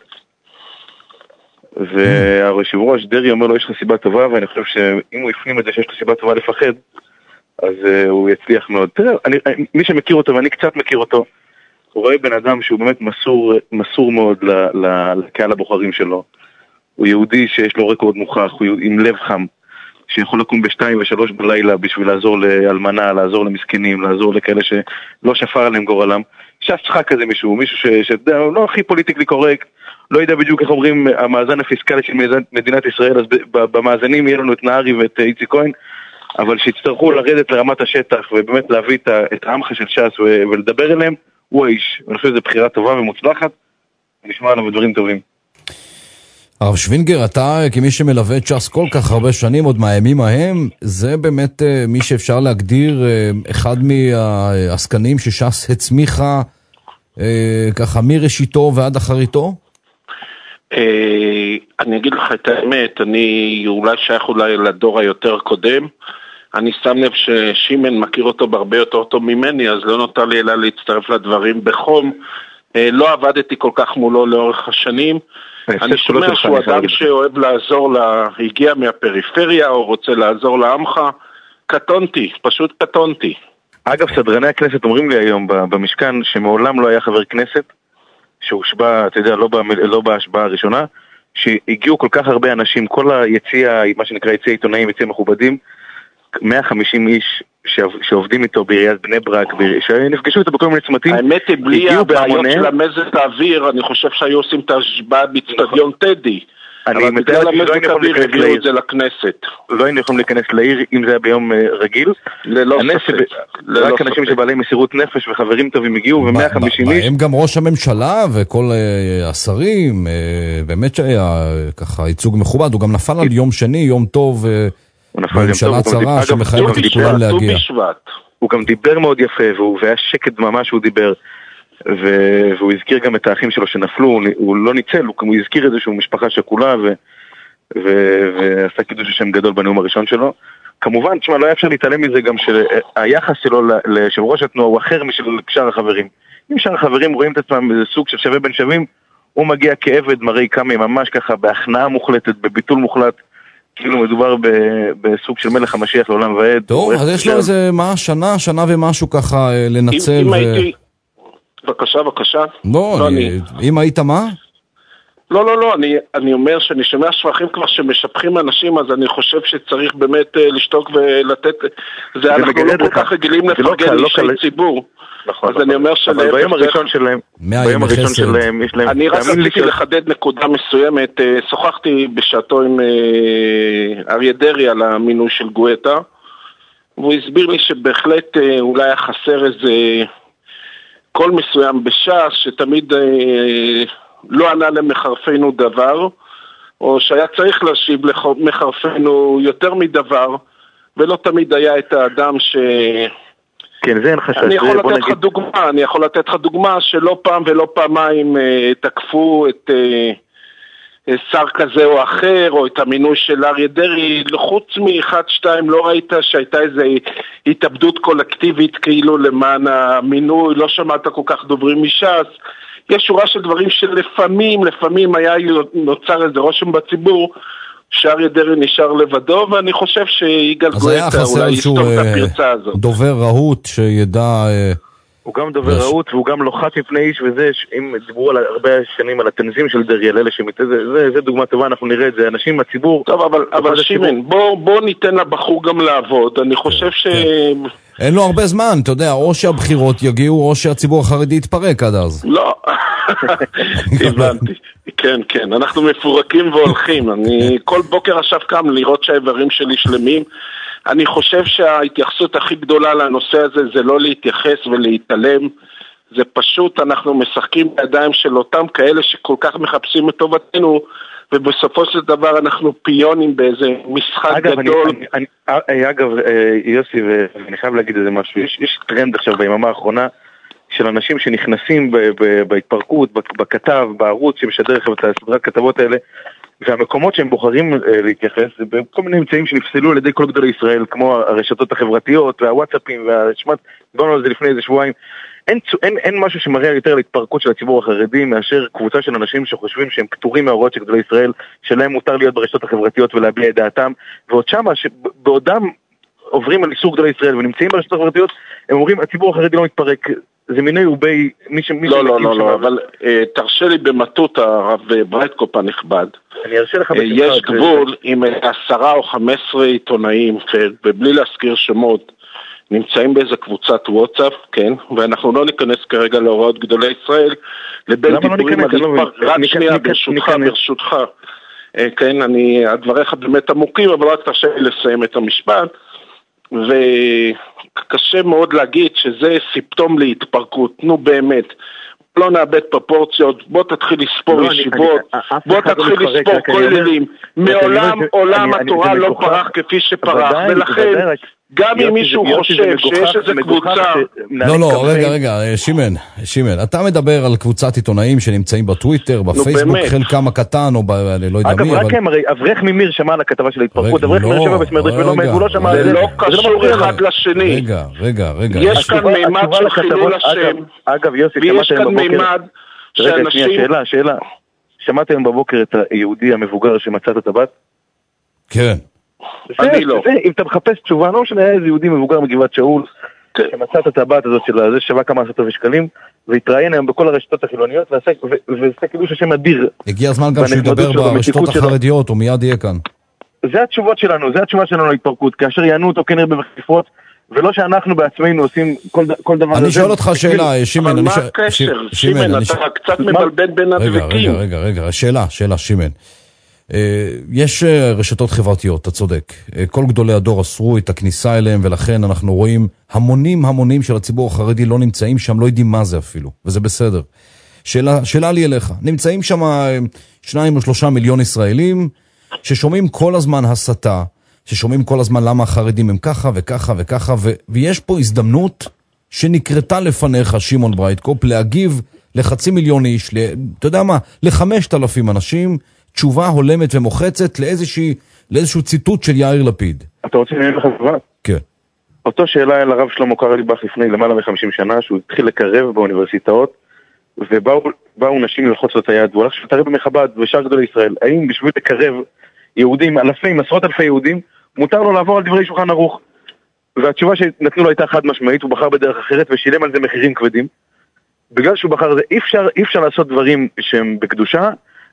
והיושב ראש דרי אומר לו, יש לך סיבה טובה, ואני חושב שאם הוא יפנים את זה שיש לו סיבה טובה לפחד, אז uh, הוא יצליח מאוד. תראה, אני, מי שמכיר אותו, ואני קצת מכיר אותו, הוא רואה בן אדם שהוא באמת מסור, מסור מאוד ל, ל, לקהל הבוחרים שלו. הוא יהודי שיש לו רקורד מוכח, הוא עם לב חם, שיכול לקום בשתיים ושלוש בלילה בשביל לעזור לאלמנה, לעזור למסכנים, לעזור לכאלה שלא שפר עליהם גורלם. ש"ס צחק כזה מישהו, מישהו שיודע, הוא לא הכי פוליטיקלי קורקט, לא יודע בדיוק איך אומרים המאזן הפיסקלי של מדינת ישראל, אז במאזנים יהיה לנו את נהרי ואת איציק כהן, אבל שיצטרכו לרדת לרמת השטח ובאמת להביא את העמך של ש"ס ולדבר אליהם, הוא האיש. אני חושב שזו בחירה טובה ומוצלחת, נשמע עליו דברים טובים. הרב שווינגר, אתה כמי שמלווה את ש"ס כל כך הרבה שנים, עוד מהימים ההם, זה באמת מי שאפשר להגדיר אחד מהעסקנים שש"ס הצמיחה ככה מראשיתו ועד אחריתו? אני אגיד לך את האמת, אני אולי שייך אולי לדור היותר קודם, אני שם לב ששימן מכיר אותו בהרבה יותר טוב ממני, אז לא נותר לי אלא להצטרף לדברים בחום, לא עבדתי כל כך מולו לאורך השנים, אני שומע שהוא אדם שאוהב לעזור, הגיע מהפריפריה או רוצה לעזור לעמך, קטונתי, פשוט קטונתי. אגב, סדרני הכנסת אומרים לי היום במשכן שמעולם לא היה חבר כנסת שהושבע, אתה יודע, לא, לא בהשבעה הראשונה, שהגיעו כל כך הרבה אנשים, כל היציע, מה שנקרא יציע עיתונאים, יציע מכובדים, מאה וחמישים איש שעובדים איתו בעיריית בני ברק, שנפגשו איתו בכל מיני צמתים. האמת היא, בלי הבעיות של המזג האוויר, אני חושב שהיו עושים את ההשבעה באצטדיון טדי. אבל בגלל המזג האוויר הביאו את זה לכנסת. לא היינו יכולים להיכנס לעיר אם זה היה ביום רגיל. ללא ספק. רק אנשים שבעלי מסירות נפש וחברים טובים הגיעו, ו-מאה וחמישים איש. הם גם ראש הממשלה וכל השרים, באמת שהיה ככה ייצוג מכובד, הוא גם נפל על יום שני, יום טוב, בממשלה צרה שמחייבת את כולם להגיע. הוא גם דיבר מאוד יפה, והיה שקט ממש שהוא דיבר. והוא הזכיר גם את האחים שלו שנפלו, הוא לא ניצל, הוא הזכיר איזשהו משפחה שכולה ועשה קידוש השם גדול בנאום הראשון שלו. כמובן, תשמע, לא היה אפשר להתעלם מזה גם שהיחס שלו ליושב ראש התנועה הוא אחר משל שאר החברים. אם שאר החברים רואים את עצמם איזה סוג של שווה בין שווים, הוא מגיע כעבד מראי קמי, ממש ככה בהכנעה מוחלטת, בביטול מוחלט, כאילו מדובר בסוג של מלך המשיח לעולם ועד. טוב, אז יש לו איזה מה, שנה, שנה ומשהו ככה לנצל. בבקשה, בבקשה. לא, אם היית מה? לא, לא, לא, אני, אני אומר שאני שומע שבחים כבר שמשפחים אנשים, אז אני חושב שצריך באמת לשתוק ולתת, זה אנחנו לא כל כך רגילים לפרגן אישי ציבור. נכון, אז אני אומר שלהם... אבל ביום הראשון שלהם, ביום הראשון שלהם, יש להם... אני רק רציתי לחדד נקודה מסוימת, שוחחתי בשעתו עם אריה דרי על המינוי של גואטה, והוא הסביר לי שבהחלט אולי היה חסר איזה קול מסוים בש"ס, שתמיד לא ענה למחרפנו דבר, או שהיה צריך להשיב למחרפנו יותר מדבר, ולא תמיד היה את האדם ש... כן, זה אין חשש. אני יכול לתת לך דוגמה, אני יכול לתת לך דוגמה שלא פעם ולא פעמיים תקפו את שר כזה או אחר, או את המינוי של אריה דרי, חוץ מאחד, שתיים, לא ראית שהייתה איזו התאבדות קולקטיבית כאילו למען המינוי, לא שמעת כל כך דוברים מש"ס, יש שורה של דברים שלפעמים, לפעמים היה נוצר איזה רושם בציבור, שאריה דרי נשאר לבדו, ואני חושב שיגאל גואטה אולי יסתור את הפרצה הזאת. דובר רהוט שידע... הוא גם דובר רהוט, והוא גם לוחץ מפני איש, וזה, אם דיברו על הרבה שנים על התנזים של דרי, על אלה שמת... זה, זה, זה דוגמה טובה, אנחנו נראה את זה, אנשים מהציבור... טוב, אבל, אבל שימן, בוא, בוא ניתן לבחור גם לעבוד, אני חושב ש... אין לו הרבה זמן, אתה יודע, או שהבחירות יגיעו, או שהציבור החרדי יתפרק עד אז. לא, הבנתי. כן, כן, אנחנו מפורקים והולכים. אני כל בוקר עכשיו קם לראות שהאיברים שלי שלמים. אני חושב שההתייחסות הכי גדולה לנושא הזה זה לא להתייחס ולהתעלם. זה פשוט, אנחנו משחקים בידיים של אותם כאלה שכל כך מחפשים את טובתנו, ובסופו של דבר אנחנו פיונים באיזה משחק אגב, גדול. אני, אני, אגב, יוסי, ואני חייב להגיד איזה משהו, יש, יש טרנד עכשיו ביממה האחרונה, של אנשים שנכנסים ב- ב- בהתפרקות, בכתב, בערוץ שמשדר לכם את הסדרת כתבות האלה, והמקומות שהם בוחרים להתייחס, זה בכל מיני אמצעים שנפסלו על ידי כל גדולי ישראל, כמו הרשתות החברתיות והוואטסאפים והשמט, דיברנו על זה לפני איזה שבועיים. אין, אין, אין משהו שמראה יותר על התפרקות של הציבור החרדי מאשר קבוצה של אנשים שחושבים שהם כתורים מההוראות של גדולי ישראל, שלהם מותר להיות ברשתות החברתיות ולהביע את דעתם, ועוד שמה, שבעודם עוברים על איסור גדולי ישראל ונמצאים ברשתות החברתיות, הם אומרים, הציבור החרדי לא מתפרק. זה מיני ובי, מי שמי לא, לא, לא, לא, אבל תרשה לי במטות הרב ברייטקופ הנכבד. אני ארשה לך בשמחה. יש גבול עם עשרה או חמש עשרה עיתונאים, ובלי להזכיר שמות, נמצאים באיזה קבוצת וואטסאפ, כן, ואנחנו לא ניכנס כרגע להוראות גדולי ישראל, לבין דיבורים על התפרקות, רק שנייה, ברשותך, ברשותך. כן, אני, הדבריך באמת עמוקים, אבל רק תרשה לי לסיים את המשפט, וקשה מאוד להגיד שזה סיפטום להתפרקות, נו באמת, לא נאבד פרופורציות, בוא תתחיל לספור ישיבות, בוא תתחיל לספור כוללים, מעולם עולם התורה לא פרח כפי שפרח, ולכן גם אם מישהו חושב שיש איזה קבוצה... לא, לא, רגע, רגע, שימן, שימן, אתה מדבר על קבוצת עיתונאים שנמצאים בטוויטר, בפייסבוק, חלקם הקטן, או לא יודע מי, אגב, רק הם, הרי אברך ממיר שמע על הכתבה של ההתפרקות, אברך ממיר שמע בסמרדש והוא לא שמע על זה. זה לא קשור אחד לשני. רגע, רגע, רגע. יש כאן מימד של חילול השם, אגב, יוסי, ויש כאן מימד רגע, שנייה, שאלה, שאלה. שמעתם בבוקר את היהודי המבוגר שמצא את הטבעת? כן. אני לא. אם אתה מחפש תשובה, לא משנה, איזה יהודי מבוגר מגבעת שאול, שמצא את הטבעת הזאת של זה שווה כמה עשרות אלפי שקלים, והתראיין היום בכל הרשתות החילוניות, ועשה קידוש השם אדיר. הגיע הזמן גם שידבר ברשתות החרדיות, הוא מיד יהיה כאן. זה התשובות שלנו, זה התשובה שלנו להתפרקות, כאשר יענו אותו כנראה במחליפות, ולא שאנחנו בעצמנו עושים כל דבר... אני שואל אותך שאלה, שימן. אבל מה הקשר? שימן, אתה קצת מבלבל בין הדבקים. רגע, רגע, רגע, שאלה, שאלה, שימן. יש רשתות חברתיות, אתה צודק. כל גדולי הדור אסרו את הכניסה אליהם, ולכן אנחנו רואים המונים המונים של הציבור החרדי לא נמצאים שם, לא יודעים מה זה אפילו, וזה בסדר. שאלה, שאלה לי אליך, נמצאים שם שניים או שלושה מיליון ישראלים, ששומעים כל הזמן הסתה, ששומעים כל הזמן למה החרדים הם ככה וככה וככה, ו- ויש פה הזדמנות שנקרתה לפניך, שמעון ברייטקופ, להגיב לחצי מיליון איש, ל- אתה יודע מה, לחמשת אלפים אנשים, תשובה הולמת ומוחצת לאיזושהי, לאיזשהו ציטוט של יאיר לפיד. אתה רוצה להגיד לך תשובה? כן. אותו שאלה היה לרב שלמה קרליבך לפני למעלה מ-חמישים שנה, שהוא התחיל לקרב באוניברסיטאות, ובאו נשים ללחוץ לו את היד, והוא הולך שתראה במחב"ד ושאר גדולי ישראל, האם בשביל לקרב יהודים, אלפים, עשרות אלפי יהודים, מותר לו לעבור על דברי שולחן ערוך. והתשובה שנתנו לו הייתה חד משמעית, הוא בחר בדרך אחרת ושילם על זה מחירים כבדים. בגלל שהוא בחר זה, אי אפשר, אי אפשר לעשות דברים שהם בקדושה,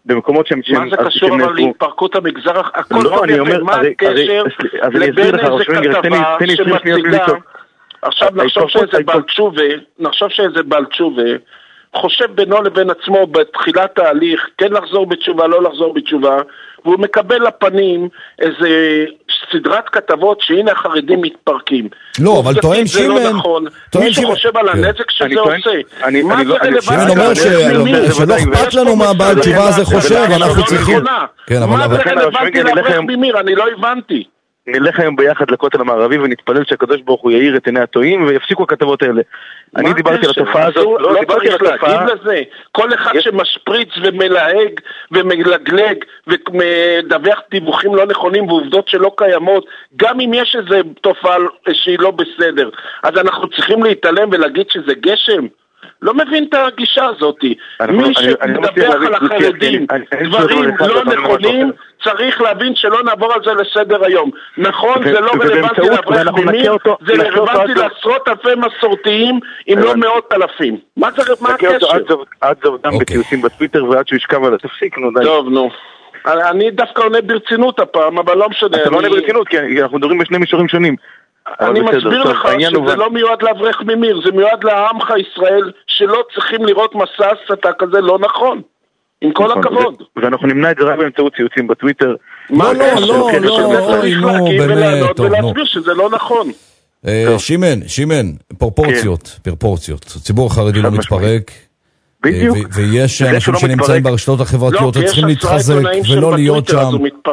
במקומות שהם... מה זה קשור אבל להתפרקות המגזר? הכל לא, אני אומר, מה הקשר לבין איזה כתבה שמציגה... עכשיו נחשוב שאיזה בעל תשובה, נחשוב שאיזה בעל תשובה, חושב בינו לבין עצמו בתחילת ההליך, כן לחזור בתשובה, לא לחזור בתשובה, והוא מקבל לפנים איזה סדרת כתבות שהנה החרדים מתפרקים. לא, אבל טוען שימן... מישהו חושב על הנזק שזה עושה. מה זה רלוונטי? שימן אומר שלא אכפת לנו מה בעל תשובה הזה חושב, אנחנו צריכים... מה זה רלוונטי לאברך ממיר? אני לא הבנתי. נלך היום ביחד לכותל המערבי ונתפלל שהקדוש ברוך הוא יאיר את עיני הטועים ויפסיקו הכתבות האלה. אני דיברתי על התופעה הזאת, לא דיברתי על התופעה. כל אחד שמשפריץ ומלהג ומלגלג ומדווח דיווחים לא נכונים ועובדות שלא קיימות, גם אם יש איזו תופעה שהיא לא בסדר, אז אנחנו צריכים להתעלם ולהגיד שזה גשם? לא מבין את הגישה הזאת. מי שמדווח על החרדים דברים לא נכונים, צריך להבין שלא נעבור על זה לסדר היום. נכון, זה לא רלוונטי לאברך ממיר, זה רלוונטי לעשרות אלפי מסורתיים, אם לא מאות אלפים. מה הקשר? עד זה גם בציוצים בטוויטר ועד שהוא ישכב על התפסיק, נו די. טוב, נו. אני דווקא עונה ברצינות הפעם, אבל לא משנה. אתה לא עונה ברצינות, כי אנחנו מדברים בשני מישורים שונים. אני מסביר לך שזה לא מיועד לאברך ממיר, זה מיועד לעמך ישראל שלא צריכים לראות מסע הסתה כזה לא נכון, עם כל הכבוד. ואנחנו נמנע את זה רק באמצעות ציוצים בטוויטר. לא, לא, לא, לא, נו, באמת, ולהסביר שזה לא נכון. שימן, שימן, פרופורציות, פרופורציות. הציבור החרדי לא מתפרק. בדיוק. ויש אנשים שנמצאים ברשתות החברתיות וצריכים להתחזק ולא להיות שם,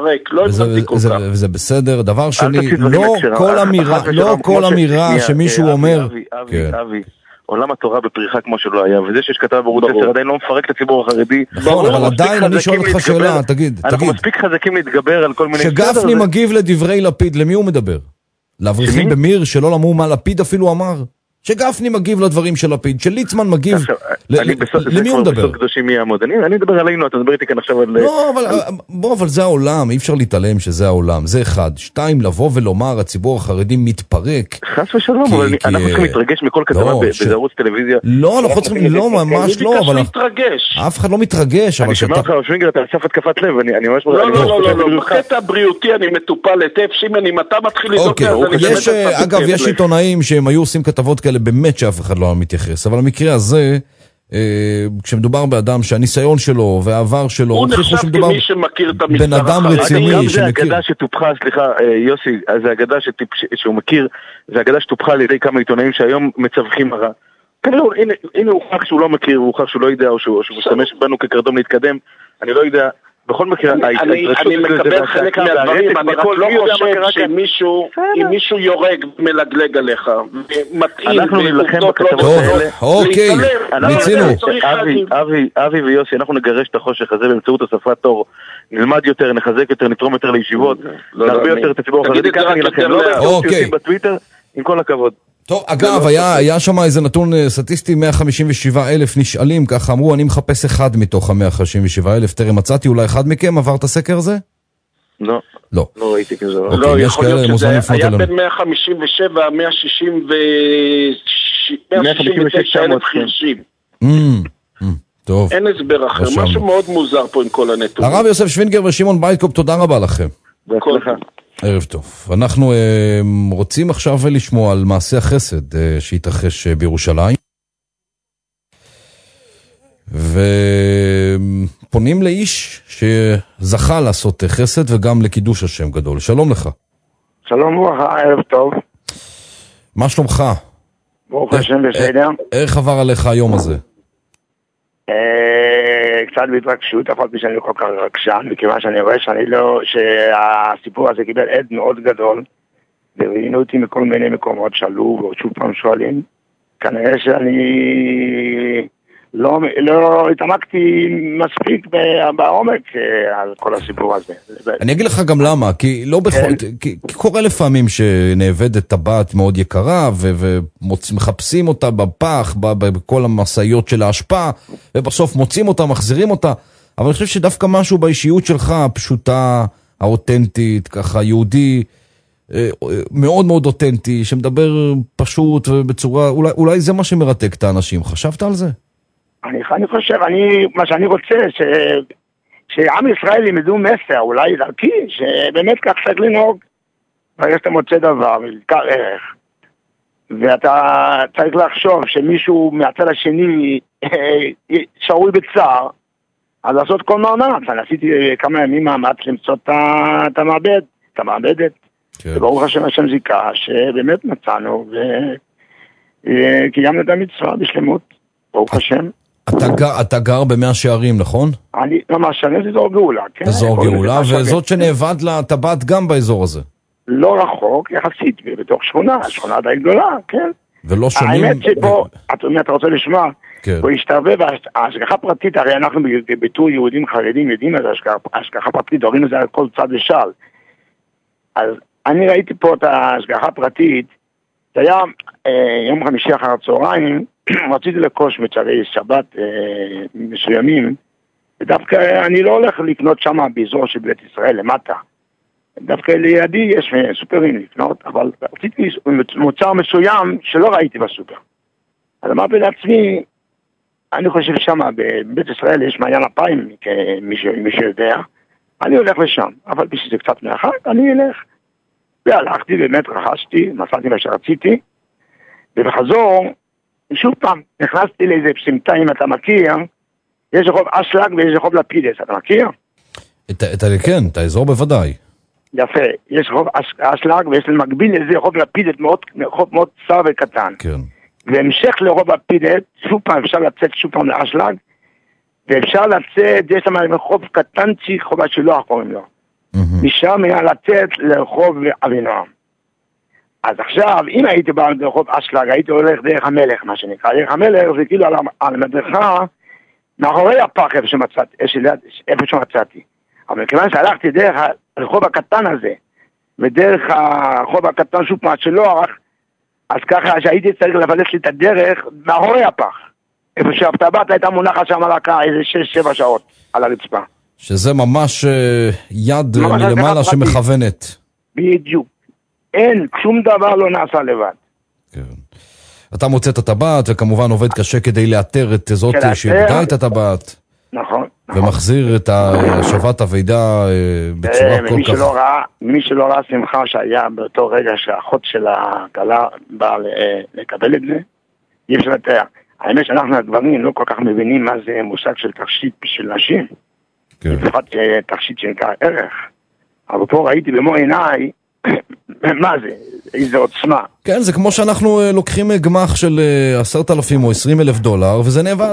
וזה בסדר. דבר שני, לא כל אמירה, לא כל אמירה שמישהו אומר, אבי, אבי, עולם התורה בפריחה כמו שלא היה, וזה שיש כתב בערוץ עשר עדיין לא מפרק את הציבור החרדי. נכון, אבל עדיין אני שואל אותך שאלה, תגיד, אנחנו מספיק חזקים להתגבר על כל מיני... שגפני מגיב לדברי לפיד, למי הוא מדבר? לאברכים במיר שלא למרו מה לפיד אפילו אמר? שגפני מגיב לדברים של לפיד, שליצמן מגיב, למי הוא מדבר? אני מדבר עלינו, אתה מדבר איתי כאן עכשיו על... לא, בוא, אבל זה העולם, אי אפשר להתעלם שזה העולם, זה אחד. שתיים, לבוא ולומר, הציבור החרדי מתפרק. חס ושלום, אבל אנחנו צריכים להתרגש מכל כתבה בערוץ טלוויזיה. לא, אנחנו צריכים, לא, ממש לא, אבל... אף אחד לא מתרגש, אבל שאתה... אני שומע לך, שווינגר, אתה אסף התקפת לב, אני ממש... לא, לא, לא, לא, בקטע הבריאותי אני מטופל היטב, שימן, אם אתה מתחיל לדוק, אז אני אגב, יש עיתונאים שהם היו עושים כתבות כאלה באמת שאף אחד לא מתייחס, אבל המקרה הזה, כשמדובר באדם שהניסיון שלו והעבר שלו, הוא נחשב כמי שמכיר את המגזר בן אדם רציני שמכיר. זה אגדה שטופחה, סליחה יוסי, זה אגדה שהוא מכיר, זה אגדה שטופחה על ידי כמה עיתונאים שהיום מצווחים הרע. הנה הוא הוכח שהוא לא מכיר, הוא הוכח שהוא לא יודע, או שהוא משתמש בנו כקרדום להתקדם, אני לא יודע. בכל מקרה, אני מקבל חלק מהדברים, אני רק לא חושב שאם מישהו יורג מלגלג עליך, מתאים, אנחנו נלחם בכתבות האלה. אוקיי, ניסינו. אבי ויוסי, אנחנו נגרש את החושך הזה באמצעות הספרת תור, נלמד יותר, נחזק יותר, נתרום יותר לישיבות, נרבה יותר את הציבור החרדי, ככה נלחם, לא באמצעות ציוצים בטוויטר, עם כל הכבוד. טוב, אגב, היה, היה שם איזה נתון סטטיסטי, מאה חמישים ושבעה אלף נשאלים, ככה אמרו, אני מחפש אחד מתוך ה-מאה חמישים ושבעה אלף, תראה, מצאתי, אולי אחד מכם עבר את הסקר הזה? לא. לא. לא ראיתי כזה. אוקיי, לא, יש כאלה, שזה היה בין מאה חמישים ושבע, מאה שישים ותשע אלף חרשים. טוב. אין הסבר אחר, משהו מאוד מוזר פה עם כל הנתונים. הרב יוסף שווינגר ושמעון בייטקופ, תודה רבה לכם. בהצלחה. ערב טוב. אנחנו אה, רוצים עכשיו לשמוע על מעשה החסד אה, שהתרחש בירושלים. ופונים לאיש שזכה לעשות חסד וגם לקידוש השם גדול. שלום לך. שלום וברכה, ערב טוב. מה שלומך? ברוך השם בסדר. איך עבר עליך היום הזה? קצת בהתרגשות, אף על פי שאני לא כל כך רגשן, מכיוון שאני רואה שאני לא, שהסיפור הזה קיבל עד מאוד גדול, וראינו אותי מכל מיני מקומות שאלו, ועוד שוב פעם שואלים, כנראה שאני לא, לא התעמקתי מספיק בעומק על כל הסיפור הזה. אני אגיד לך גם למה, כי לא בכל, כי קורה לפעמים שנאבדת טבעת מאוד יקרה, ומחפשים אותה בפח, בכל המסעיות של ההשפעה, ובסוף מוצאים אותה, מחזירים אותה, אבל אני חושב שדווקא משהו באישיות שלך, הפשוטה, האותנטית, ככה יהודי, מאוד מאוד אותנטי, שמדבר פשוט ובצורה, אולי, אולי זה מה שמרתק את האנשים. חשבת על זה? אני, אני חושב, אני, מה שאני רוצה, ש, שעם ישראל ילמדו מסר, אולי דרכי, שבאמת כך צריך לנהוג. ברגע שאתה מוצא דבר, ולקר ערך, ואתה צריך לחשוב שמישהו מהצד השני שרוי בצער, אז לעשות כל מאמץ. אני עשיתי כמה ימים מאמץ למצוא את המעבד, את המעבדת, וברוך השם השם זיקה, שבאמת מצאנו, וקיימנו את המצווה בשלמות, ברוך השם. אתה גר במאה שערים, נכון? אני, ממש, זה אזור גאולה, כן? אזור גאולה, וזאת שנאבד לטבעת גם באזור הזה. לא רחוק, יחסית, בתוך שכונה, שכונה די גדולה, כן? ולא שומעים... האמת שפה, אתה רוצה לשמוע, פה השתרבב, ההשגחה פרטית, הרי אנחנו בביטוי יהודים חרדים יודעים את ההשגחה פרטית, דברים את זה על כל צד ושל. אז אני ראיתי פה את ההשגחה פרטית, זה היה יום חמישי אחר הצהריים, רציתי לקוש מצרי שבת מסוימים, ודווקא אני לא הולך לקנות שם באזור של בית ישראל למטה. דווקא לידי יש סופרים לקנות, אבל רציתי מוצר מסוים שלא ראיתי בסופר. אז אמרתי לעצמי, אני חושב שם בבית ישראל יש מעיין אפיים, מי שיודע, אני הולך לשם, אבל בשביל זה קצת מאחר, אני אלך. והלכתי, באמת רכשתי, מצאתי מה שרציתי, ובחזור, שוב פעם, נכנסתי לאיזה פסימתה, אם אתה מכיר, יש רחוב אשלג ויש רחוב לפידס, אתה מכיר? את, את, כן, את האזור בוודאי. יפה, יש רחוב אשלג ויש למקביל לזה רחוב לפידס, מאוד, רחוב מאוד צר וקטן. כן. והמשך לרחוב לפידס, שוב פעם אפשר לצאת שוב פעם לאשלג, ואפשר לצאת, יש שם רחוב קטנצ'י, רחוב השילוח קוראים לו. משם היה לצאת לרחוב אבינועם. אז עכשיו, אם הייתי בא לרחוב אשלג, הייתי הולך דרך המלך, מה שנקרא. דרך המלך זה כאילו על, על המדרכה, מאחורי הפח איפה שמצאתי, איפה שמצאתי. אבל מכיוון שהלכתי דרך הרחוב הקטן הזה, ודרך הרחוב הקטן שוב פעם שלוח, אז ככה שהייתי צריך לבלס לי את הדרך מאחורי הפח. איפה שהטבעת הייתה מונחת שם על הקה איזה שש שבע שעות על הרצפה. שזה ממש יד ממש מלמעלה שמכוונת. בדיוק. אין, שום דבר לא נעשה לבד. כן. אתה מוצא את הטבעת, וכמובן עובד קשה כדי לאתר את זאת שאיבדה את הטבעת. נכון. ומחזיר את השבת הווידה בצורה כל כך... מי שלא ראה שמחה שהיה באותו רגע שהאחות של הכלה באה לקבל את זה, אי אפשר לתאר. האמת שאנחנו הדברים לא כל כך מבינים מה זה מושג של תכשיט של נשים. לפחות תכשיט שנקרא ערך. אבל פה ראיתי במו עיניי, מה זה? איזה עוצמה. כן, זה כמו שאנחנו לוקחים גמח של עשרת אלפים או עשרים אלף דולר, וזה נאבד.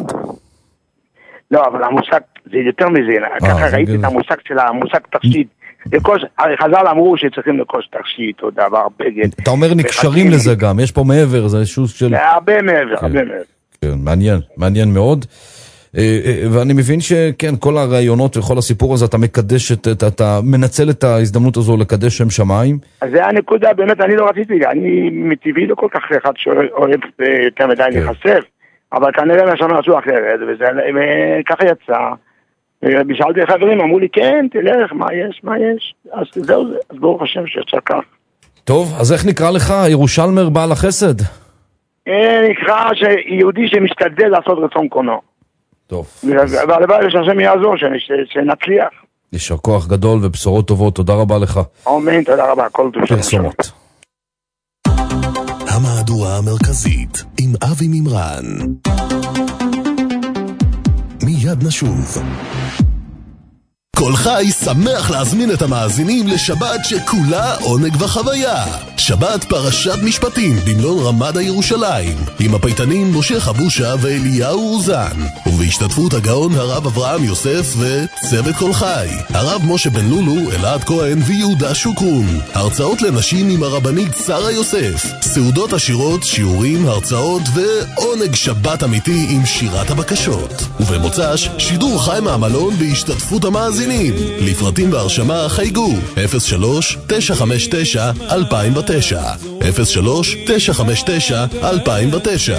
לא, אבל המושג, זה יותר מזה. ככה ראיתי את המושג של המושג תכשיט. הרי חז"ל אמרו שצריכים לקוש תכשיט או דבר בגד. אתה אומר נקשרים לזה גם, יש פה מעבר, זה איזשהו של... הרבה מעבר, הרבה מעבר. כן, מעניין, מעניין מאוד. ואני מבין שכן, כל הרעיונות וכל הסיפור הזה, אתה מקדש, אתה מנצל את ההזדמנות הזו לקדש שם שמיים. אז זה הנקודה, באמת אני לא רציתי, אני מטבעי לא כל כך אחד שאוהב יותר מדי להיחשף, אבל כנראה מה שאני רצו אחרת, וככה יצא. ושאלתי חברים, אמרו לי, כן, תלך, מה יש, מה יש? אז זהו זה, אז ברוך השם שיצא כך. טוב, אז איך נקרא לך? ירושלמר בעל החסד? נקרא שיהודי שמשתדל לעשות רצון קונו. טוב. והלוואי שהשם יעזור, שנצליח. יישר כוח גדול ובשורות טובות, תודה רבה לך. אמן, תודה רבה, כל טוב. פרסומות. המהדורה המרכזית עם אבי מימרן. מיד נשוב. כל חי שמח להזמין את המאזינים לשבת שכולה עונג וחוויה. שבת פרשת משפטים במלון רמדה ירושלים, עם הפייטנים משה חבושה ואליהו אוזן, ובהשתתפות הגאון הרב אברהם יוסף וצוות כל חי, הרב משה בן לולו, אלעד כהן ויהודה שוקרון. הרצאות לנשים עם הרבנית שרה יוסף, סעודות עשירות, שיעורים, הרצאות ועונג שבת אמיתי עם שירת הבקשות. ובמוצ"ש שידור חי מהמלון בהשתתפות המאזינים. לפרטים והרשמה חייגו אפס שלוש תשע חמש תשע אלפיים ותשע אפס שלוש תשע חמש תשע אלפיים ותשע.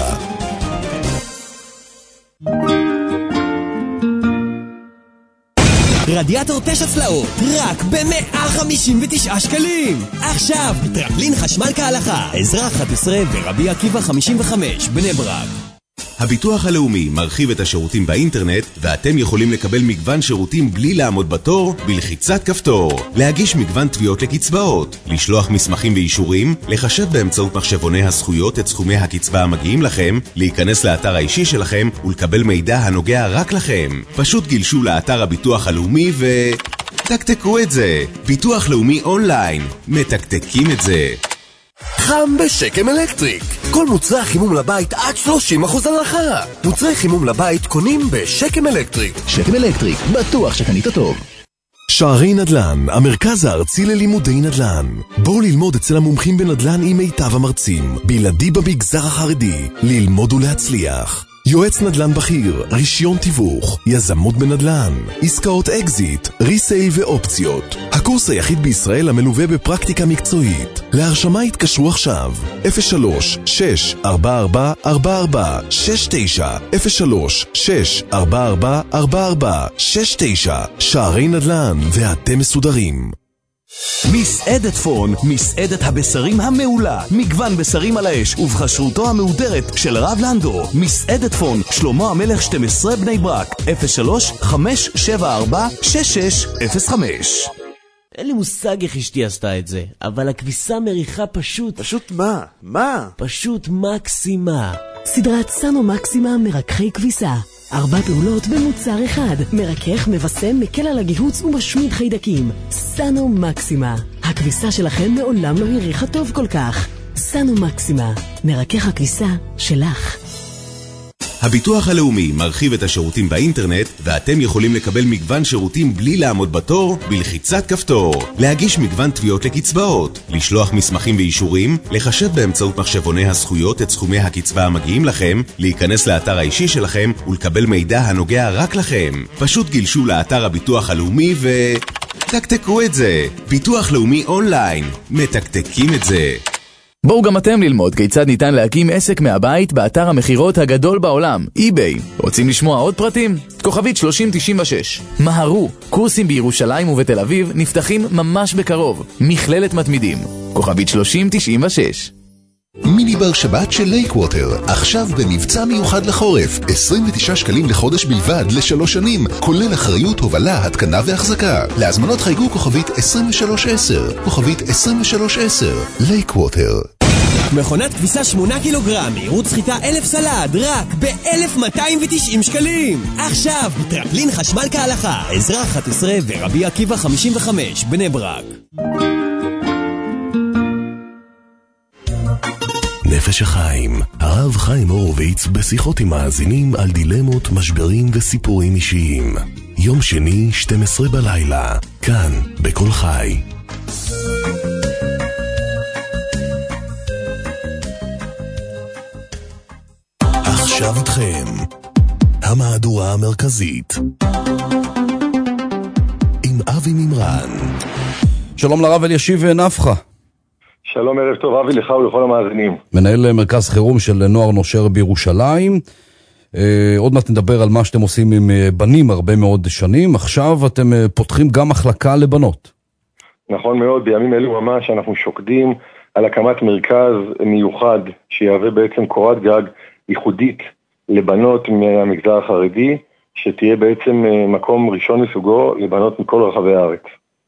רדיאטור תשע צלעות רק ב-מאה חמישים ותשעה שקלים. עכשיו טרקלין חשמל כהלכה, עזרא אחת עשרה ורבי עקיבא חמישים וחמש בני ברק. הביטוח הלאומי מרחיב את השירותים באינטרנט, ואתם יכולים לקבל מגוון שירותים בלי לעמוד בתור, בלחיצת כפתור. להגיש מגוון תביעות לקצבאות, לשלוח מסמכים ואישורים, לחשב באמצעות מחשבוני הזכויות את סכומי הקצבה המגיעים לכם, להיכנס לאתר האישי שלכם ולקבל מידע הנוגע רק לכם. פשוט גלשו לאתר הביטוח הלאומי ו... תקתקו את זה. ביטוח לאומי אונליין. מתקתקים את זה. חם בשקם אלקטריק. כל מוצרי החימום לבית עד שלושים אחוז הנחה. מוצרי חימום לבית קונים בשקם אלקטריק. שקם אלקטריק, בטוח שקנית טוב. שערי נדל"ן, המרכז הארצי ללימודי נדל"ן. בואו ללמוד אצל המומחים בנדל"ן עם מיטב המרצים. בלעדי במגזר החרדי. ללמוד ולהצליח. יועץ נדל"ן בכיר, רישיון תיווך, יזמות בנדל"ן, עסקאות אקזיט, ריסייל ואופציות. הקורס היחיד בישראל המלווה בפרקטיקה מקצועית. להרשמה התקשרו עכשיו אפס שלוש שש ארבע ארבע ארבע ארבע שש תשע אפס שלוש שש ארבע ארבע ארבע ארבע שש תשע. שערי נדל"ן ואתם מסודרים. מסעדת פון, מסעדת הבשרים המעולה, מגוון בשרים על האש ובחשרותו המהודרת של רב לנדו. מסעדת פון, שלמה המלך שתים עשרה בני ברק, אפס שלוש חמש שבע ארבע שש שש אפס חמש. אין לי מושג איך אשתי עשתה את זה, אבל הכביסה מריחה פשוט... פשוט מה? מה? פשוט מקסימה. סדרת סנו מקסימה מרככי כביסה. ארבע פעולות במוצר אחד. מרכך, מבשם, מקל על הגיהוץ ומשמיד חיידקים. סנו מקסימה. הכביסה שלכם מעולם לא הריחה טוב כל כך. סנו מקסימה. מרכך הכביסה שלך. הביטוח הלאומי מרחיב את השירותים באינטרנט, ואתם יכולים לקבל מגוון שירותים בלי לעמוד בתור, בלחיצת כפתור. להגיש מגוון תביעות לקצבאות, לשלוח מסמכים ואישורים, לחשב באמצעות מחשבוני הזכויות את סכומי הקצבה המגיעים לכם, להיכנס לאתר האישי שלכם ולקבל מידע הנוגע רק לכם. פשוט גלשו לאתר הביטוח הלאומי ו... תקתקו את זה. ביטוח לאומי אונליין. מתקתקים את זה. בואו גם אתם ללמוד כיצד ניתן להקים עסק מהבית באתר המחירות הגדול בעולם, eBay. רוצים לשמוע עוד פרטים? כוכבית שלושים תשעים ושש. מהרו, קורסים בירושלים ובתל אביב נפתחים ממש בקרוב. מכללת מתמידים. כוכבית שלושים תשעים ושש. מיני בר שבת של לייקווטר, עכשיו במבצע מיוחד לחורף, עשרים ותשעה שקלים לחודש בלבד לשלוש שנים, כולל אחריות, הובלה, התקנה והחזקה. להזמנות חייגו כוכבית עשרים ושלוש עשר, כוכבית עשרים ושלוש עשר, לייקווטר. מכונת כביסה שמונה קילוגרם, מהירות סחיטה אלף סלד, רק ב-אלף מאתיים ותשעים שקלים. עכשיו, טרקלין חשמל כהלכה, עזרא אחת עשרה ורבי עקיבא חמישים וחמש, בני ברק. נפש החיים, הרב חיים הורוביץ בשיחות עם מאזינים על דילמות, משברים וסיפורים אישיים. יום שני, שתים עשרה בלילה, כאן, בכל חי. עכשיו איתכם, המהדורה המרכזית, עם אבי מימרן. שלום לרב אלישיב נפחה. שלום, ערב טוב, אבי, לך ולכל המאזינים. מנהל מרכז חירום של נוער נושר בירושלים. אה, עוד מעט נדבר על מה שאתם עושים עם בנים הרבה מאוד שנים. עכשיו אתם פותחים גם מחלקה לבנות. נכון מאוד, בימים אלו ממש אנחנו שוקדים על הקמת מרכז מיוחד שיהווה בעצם קורת גג ייחודית לבנות מהמגזר החרדי, שתהיה בעצם מקום ראשון מסוגו לבנות מכל רחבי הארץ.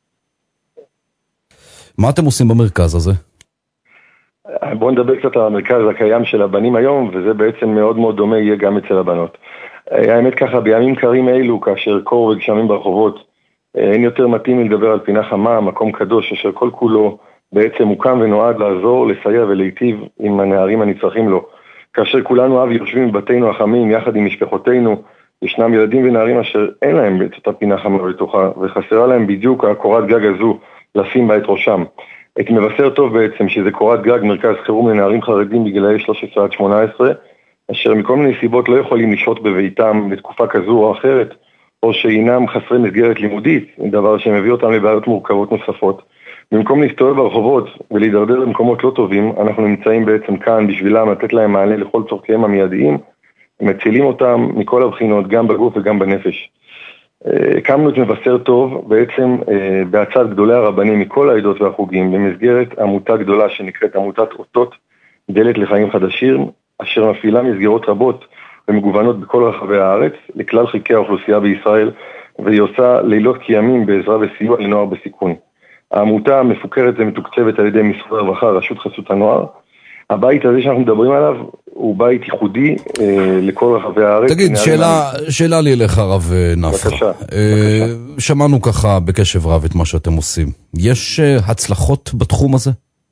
מה אתם עושים במרכז הזה? בואו נדבר קצת על המרכז הקיים של הבנים היום, וזה בעצם מאוד מאוד דומה יהיה גם אצל הבנות. האמת ככה, בימים קרים אלו, כאשר קור וגשמים ברחובות, אין יותר מתאים לדבר על פינה חמה, מקום קדוש, אשר כל כולו בעצם הוקם ונועד לעזור, לסייע ולהיטיב עם הנערים הנצרכים לו. כאשר כולנו אבי יושבים בבתינו החמים יחד עם משפחותינו, ישנם ילדים ונערים אשר אין להם את אותה פינה חמה בתוכה, וחסרה להם בדיוק הקורת גג הזו לשים בה את ראשם. את מבשר טוב בעצם שזה קורת גג מרכז חירום לנערים חרדים בגילאי שלוש עשרה עד שמונה עשרה, אשר מכל מיני סיבות לא יכולים לשהות בביתם בתקופה כזו או אחרת, או שאינם חסרי מסגרת לימודית, דבר שמביא אותם לבעיות מורכבות נוספות. במקום להסתובב ברחובות ולהידרדר למקומות לא טובים, אנחנו נמצאים בעצם כאן בשבילם לתת להם מענה לכל צורכיהם המיידיים, מצילים אותם מכל הבחינות, גם בגוף וגם בנפש. הקמנו את מבשר טוב בעצם בהצעת גדולי הרבנים מכל העדות והחוגים במסגרת עמותה גדולה שנקראת עמותת אותות דלת לחיים חדשים, אשר מפעילה מסגרות רבות ומגוונות בכל רחבי הארץ, לכלל חלקי האוכלוסייה בישראל, והיא עושה לילות כימים בעזרה וסיוע לנוער בסיכון. העמותה מפוקרת ומתוקצבת על ידי משרד הרווחה, רשות חסות הנוער. הבית הזה שאנחנו מדברים עליו הוא בית ייחודי אה, לכל רחבי הארץ. תגיד, שאלה, שאלה לי אליך רב נפחא. בבקשה, אה, בבקשה. שמענו ככה בקשב רב את מה שאתם עושים. יש אה, הצלחות בתחום הזה?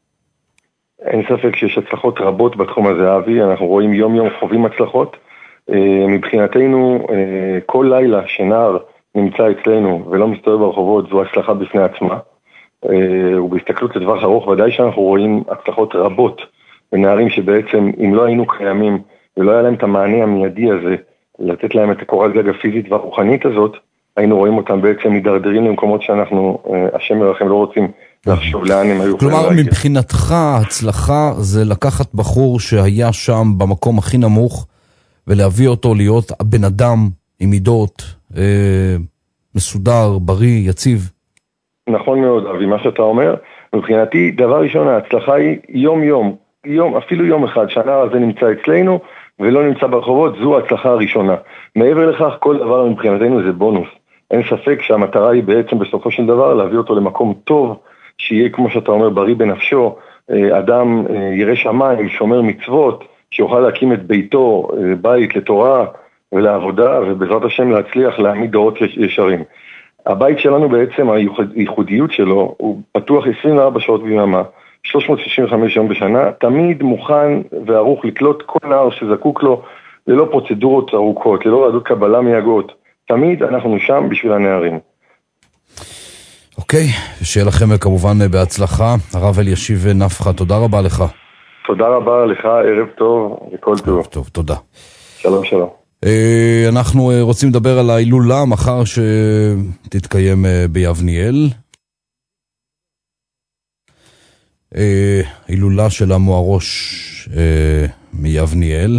אין ספק שיש הצלחות רבות בתחום הזה, אבי. אנחנו רואים יום יום חווים הצלחות. אה, מבחינתנו, אה, כל לילה שנער נמצא אצלנו ולא מסתובב ברחובות, זו הצלחה בפני עצמה. אה, ובהסתכלות לטווח ארוך, ודאי שאנחנו רואים הצלחות רבות ונערים שבעצם אם לא היינו קיימים ולא היה להם את המענה המיידי הזה, לתת להם את הקורת גג הפיזית והרוחנית הזאת, היינו רואים אותם בעצם מדרדרים למקומות שאנחנו, השם ירחם, לא רוצים לחשוב לאן הם היו. כלומר, מבחינתך הצלחה זה לקחת בחור שהיה שם במקום הכי נמוך, ולהביא אותו להיות בן אדם עם מידות, אה, מסודר, בריא, יציב. נכון מאוד, אבי, מה שאתה אומר. מבחינתי, דבר ראשון, ההצלחה היא יום יום, יום, אפילו יום אחד, שהנער הזה נמצא אצלנו ולא נמצא ברחובות, זו ההצלחה הראשונה. מעבר לכך, כל דבר מבחינתנו זה בונוס. אין ספק שהמטרה היא בעצם בסופו של דבר להביא אותו למקום טוב, שיהיה כמו שאתה אומר בריא בנפשו, אדם ירא שמיים, שומר מצוות, שיוכל להקים את ביתו, בית לתורה ולעבודה, ובעזרת השם להצליח להעמיד דורות ישרים. הבית שלנו בעצם, הייחודיות שלו, הוא פתוח עשרים וארבע שעות ביממה, שלוש מאות שישים וחמש יום בשנה, תמיד מוכן וערוך לקלוט כל נער שזקוק לו, ללא פרוצדורות ארוכות, ללא ועדות קבלה מייגעות. תמיד אנחנו שם בשביל הנערים. אוקיי, שיהיה לכם כמובן בהצלחה. הרב אלישיב נפחא, תודה רבה לך. תודה רבה לך, ערב טוב וכל טוב. ערב טוב, תודה. שלום שלום. אנחנו רוצים לדבר על ההילולה מחר שתתקיים ביבניאל. הילולה של המוארוש מיבניאל,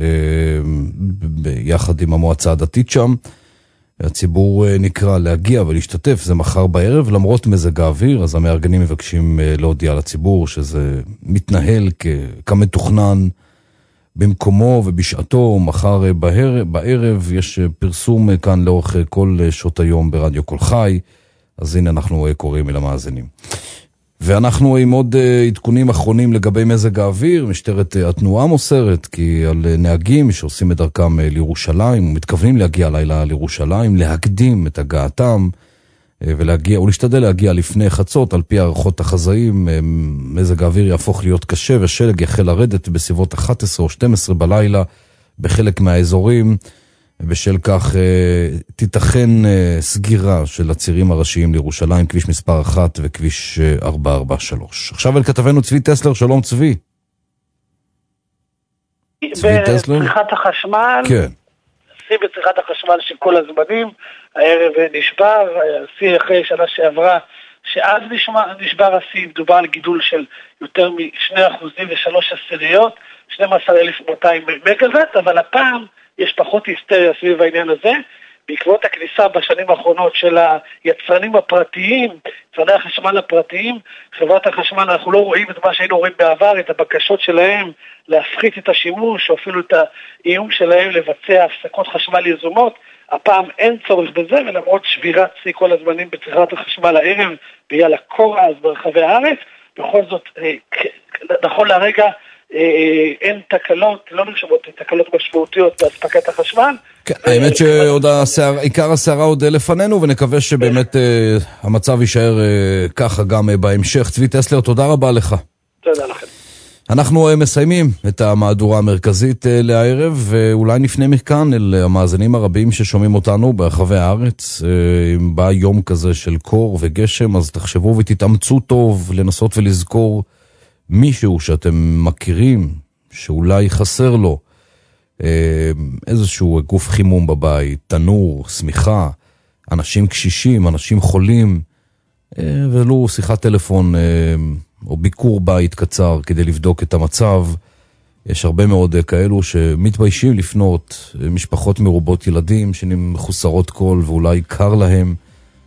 ביחד עם המועצה הדתית שם. הציבור נקרא להגיע ולהשתתף, זה מחר בערב, למרות מזג האוויר, אז המארגנים מבקשים להודיע לציבור שזה מתנהל כמתוכנן במקומו ובשעתו. מחר בערב, בערב יש פרסום כאן לאורך כל שעות היום ברדיו כל חי, אז הנה אנחנו קוראים אל המאזינים. ואנחנו עם עוד עדכונים אחרונים לגבי מזג האוויר. משטרת התנועה מוסרת כי על נהגים שעושים את דרכם לירושלים ומתכוונים להגיע לילה לירושלים, להקדים את הגעתם ולהגיע, ולהשתדל להגיע לפני חצות. על פי הערכות החזאים, מזג האוויר יהפוך להיות קשה ושלג יחל לרדת בסביבות אחת עשרה או שתים עשרה בלילה בחלק מהאזורים. בשל כך תיתכן סגירה של הצירים הראשיים לירושלים, כביש מספר אחת וכביש ארבע ארבע שלוש. עכשיו אל כתבנו צבי טסלר, שלום צבי. צבי טסלר? בצריכת החשמל, כן. שיא בצריכת החשמל של כל הזמנים, הערב נשבר, שיא אחרי שנה שעברה, שאז נשבר השיא, מדובר על גידול של יותר מ-שני אחוזים ושלוש עשיריות, שנים עשר אלף מאתיים מגוואט, אבל הפעם יש פחות היסטריה סביב העניין הזה, בעקבות הכניסה בשנים האחרונות של היצרנים הפרטיים, יצרני החשמל הפרטיים. חברת החשמל, אנחנו לא רואים את מה שהיינו רואים בעבר, את הבקשות שלהם להפחית את השימוש, או אפילו את האיום שלהם לבצע הפסקות חשמל יזומות. הפעם אין צורך בזה, ולמרות שבירת שיא כל הזמנים בצריכת החשמל הערב, בגלל הקור אז ברחבי הארץ, בכל זאת, נכון לרגע, אין תקלות, לא נחשבות תקלות משמעותיות בהספקת החשמל. האמת שעוד עיקר הסערה עוד לפנינו, ונקווה שבאמת המצב יישאר ככה גם בהמשך. צבי טסלר, תודה רבה לך. תודה לכם. אנחנו מסיימים את המהדורה המרכזית לערב, ואולי נפנה מכאן אל המאזינים הרבים ששומעים אותנו ברחבי הארץ. אם בא יום כזה של קור וגשם, אז תחשבו ותתאמצו טוב לנסות ולזכור מישהו שאתם מכירים, שאולי חסר לו איזשהו גוף חימום בבית, תנור, סמיכה, אנשים קשישים, אנשים חולים, ולו שיחת טלפון או ביקור בית קצר כדי לבדוק את המצב. יש הרבה מאוד כאלו שמתביישים לפנות, משפחות מרובות ילדים שמחוסרות קול ואולי קר להם.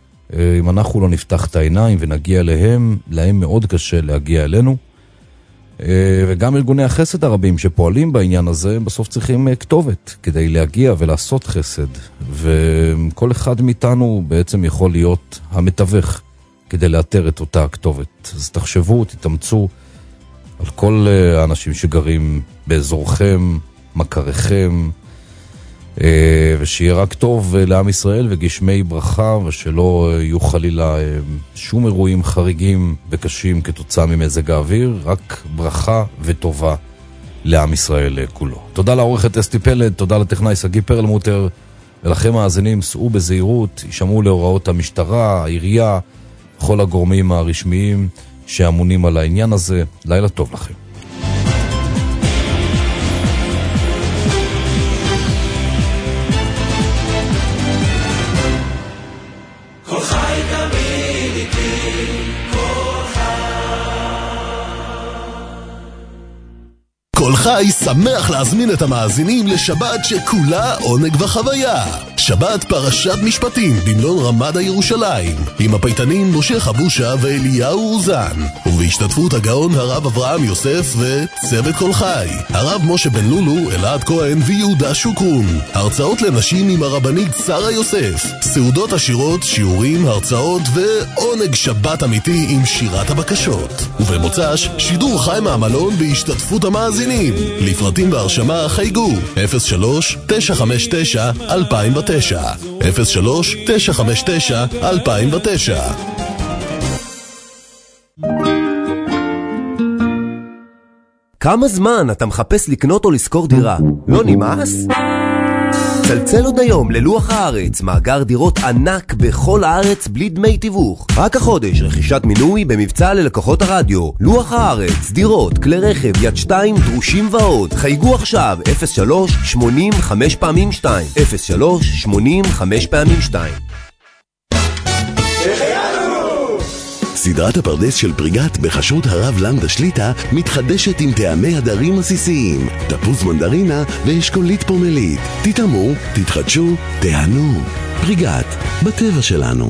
אם אנחנו לא נפתח את העיניים ונגיע אליהם, להם מאוד קשה להגיע אלינו. וגם ארגוני החסד הרבים שפועלים בעניין הזה, בסוף צריכים כתובת כדי להגיע ולעשות חסד. וכל אחד מאיתנו בעצם יכול להיות המתווך כדי לאתר את אותה הכתובת. אז תחשבו, תתאמצו על כל האנשים שגרים באזורכם, מכריכם, ושיהיה רק טוב לעם ישראל וגשמי ברכה, ושלא יהיו חלילה שום אירועים חריגים וקשים כתוצאה ממזג האוויר, רק ברכה וטובה לעם ישראל כולו. תודה לעורכת אסתי פלד, תודה לטכנאי סגי פרלמוטר, ולכם מאזינים, סעו בזהירות, ישמעו להוראות המשטרה, העירייה, כל הגורמים הרשמיים שאמונים על העניין הזה. לילה טוב לכם. כל חי שמח להזמין את המאזינים לשבת שכולה עונג וחוויה. שבת פרשת משפטים במלון רמדה ירושלים, עם הפייטנים משה חבושה ואליהו אוזן, ובהשתתפות הגאון הרב אברהם יוסף וצוות כל חי, הרב משה בן לולו, אלעד כהן ויהודה שוקרון. הרצאות לנשים עם הרבנית שרה יוסף, סעודות עשירות, שיעורים, הרצאות ועונג שבת אמיתי עם שירת הבקשות. ובמוצ"ש שידור חי מהמלון בהשתתפות המאזינים. לפרטים והרשמה חייגו אפס שלוש תשע חמש תשע אלפיים ותשע אפס שלוש תשע חמש תשע אלפיים ותשע. כמה זמן אתה מחפש לקנות או לשכור דירה? לא נמאס? צלצל עוד היום ללוח הארץ, מאגר דירות ענק בכל הארץ בלי דמי תיווך. רק החודש רכישת מינוי במבצע ללקוחות הרדיו. לוח הארץ, דירות, כלי רכב, יד שתיים, דרושים ועוד. חייגו עכשיו אפס שלוש שמונים חמש פעמים שתיים אפס שלוש שמונים חמש פעמים שתיים. סדרת הפרדס של פריגת בחשות הרב למדה שליטה מתחדשת עם טעמי הדרים עסיסיים, תפוז מנדרינה ואשכולית פומלית. תתאמו, תתחדשו, תהנו. פריגת, בטבע שלנו.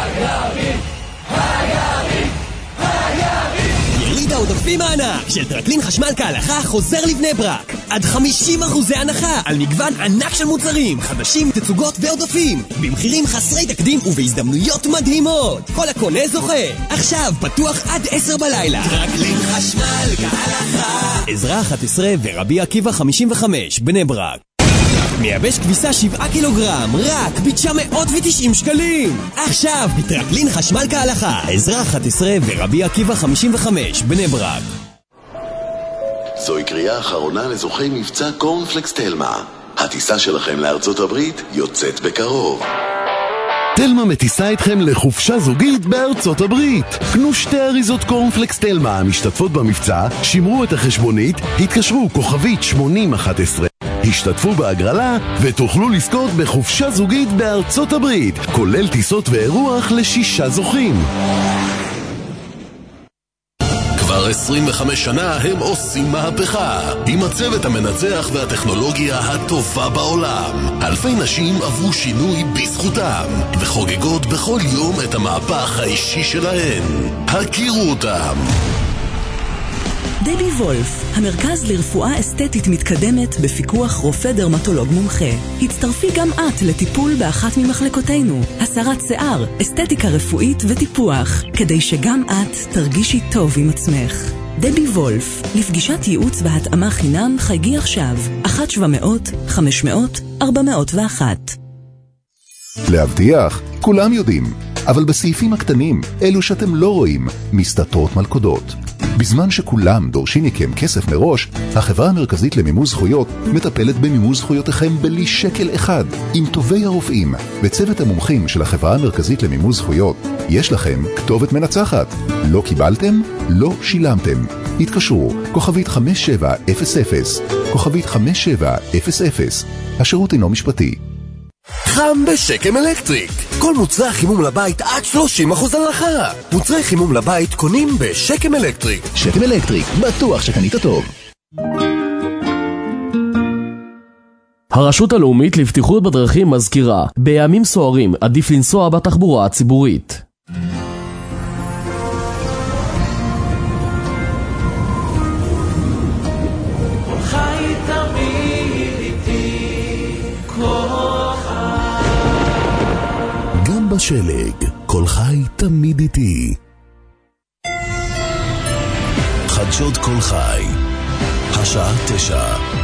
עודפים הענק של טרקלין חשמל כהלכה חוזר לבני ברק. עד חמישים אחוזי הנחה על מגוון ענק של מוצרים, חדשים, תצוגות ועודפים, במחירים חסרי תקדים ובהזדמנויות מדהימות. כל הקונה זוכה. עכשיו פתוח עד עשר בלילה. טרקלין חשמל כהלכה. עזרא אחת עשרה ורבי עקיבא חמישים וחמש, בני ברק. מייבש כביסה שבעה קילוגרם, רק ב-תשע מאות ותשעים שקלים. עכשיו בטרקלין חשמל כהלכה. עזרא אחת עשרה ורבי עקיבא חמישים וחמש, בני ברק. זוהי קריאה אחרונה לזוכי מבצע קורנפלקס תלמה. הטיסה שלכם לארצות הברית יוצאת בקרוב. תלמה מטיסה אתכם לחופשה זוגית בארצות הברית. קנו שתי אריזות קורנפלקס תלמה המשתתפות במבצע, שמרו את החשבונית, התקשרו כוכבית שמונים אחת עשרה, השתתפו בהגרלה ותוכלו לזכות בחופשה זוגית בארצות הברית, כולל טיסות ואירוח לשישה זוכים. כבר עשרים וחמש שנה הם עושים מהפכה עם הצוות המנצח והטכנולוגיה הטובה בעולם. אלפי נשים עברו שינוי בזכותם וחוגגות בכל יום את המהפך האישי שלהן. הכירו אותם. דבי וולף, המרכז לרפואה אסתטית מתקדמת בפיקוח רופא דרמטולוג מומחה. הצטרפי גם את לטיפול באחת ממחלקותינו, הסרת שיער, אסתטיקה רפואית וטיפוח, כדי שגם את תרגישי טוב עם עצמך. דבי וולף, לפגישת ייעוץ והתאמה חינם חייגי עכשיו, אחת שבע מאות חמש מאות ארבע מאות ואחת. להבטיח, כולם יודעים, אבל בסעיפים הקטנים, אלו שאתם לא רואים, מסתתרות מלכודות. בזמן שכולם דורשים מכם כסף מראש, החברה המרכזית למימוש זכויות מטפלת במימוש זכויותיכם בלי שקל אחד. עם טובי הרופאים וצוות המומחים של החברה המרכזית למימוש זכויות, יש לכם כתובת מנצחת. לא קיבלתם? לא שילמתם. התקשרו, כוכבית חמש שבע אפס אפס, כוכבית חמש שבע אפס אפס. השירות אינו משפטי. חם בשקם אלקטריק. כל מוצרי חימום לבית עד שלושים אחוז הנחה. מוצרי חימום לבית קונים בשקם אלקטריק. שקם אלקטריק, בטוח שקנית טוב. הרשות הלאומית לבטיחות בדרכים מזכירה, בימים סוערים עדיף לנסוע בתחבורה הציבורית. בשלג, כל חי תמיד איתי. חדשות כל חי, השעה תשע.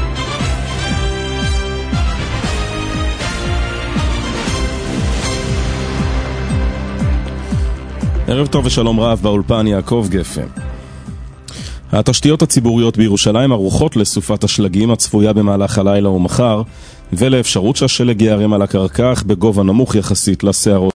ערב טוב ושלום רב, באולפן יעקב גפן. התשתיות הציבוריות בירושלים ערוכות לסופת השלגים הצפויה במהלך הלילה ומחר, ולאפשרות שהשלג יערם על הקרקע בגובה נמוך יחסית לסערות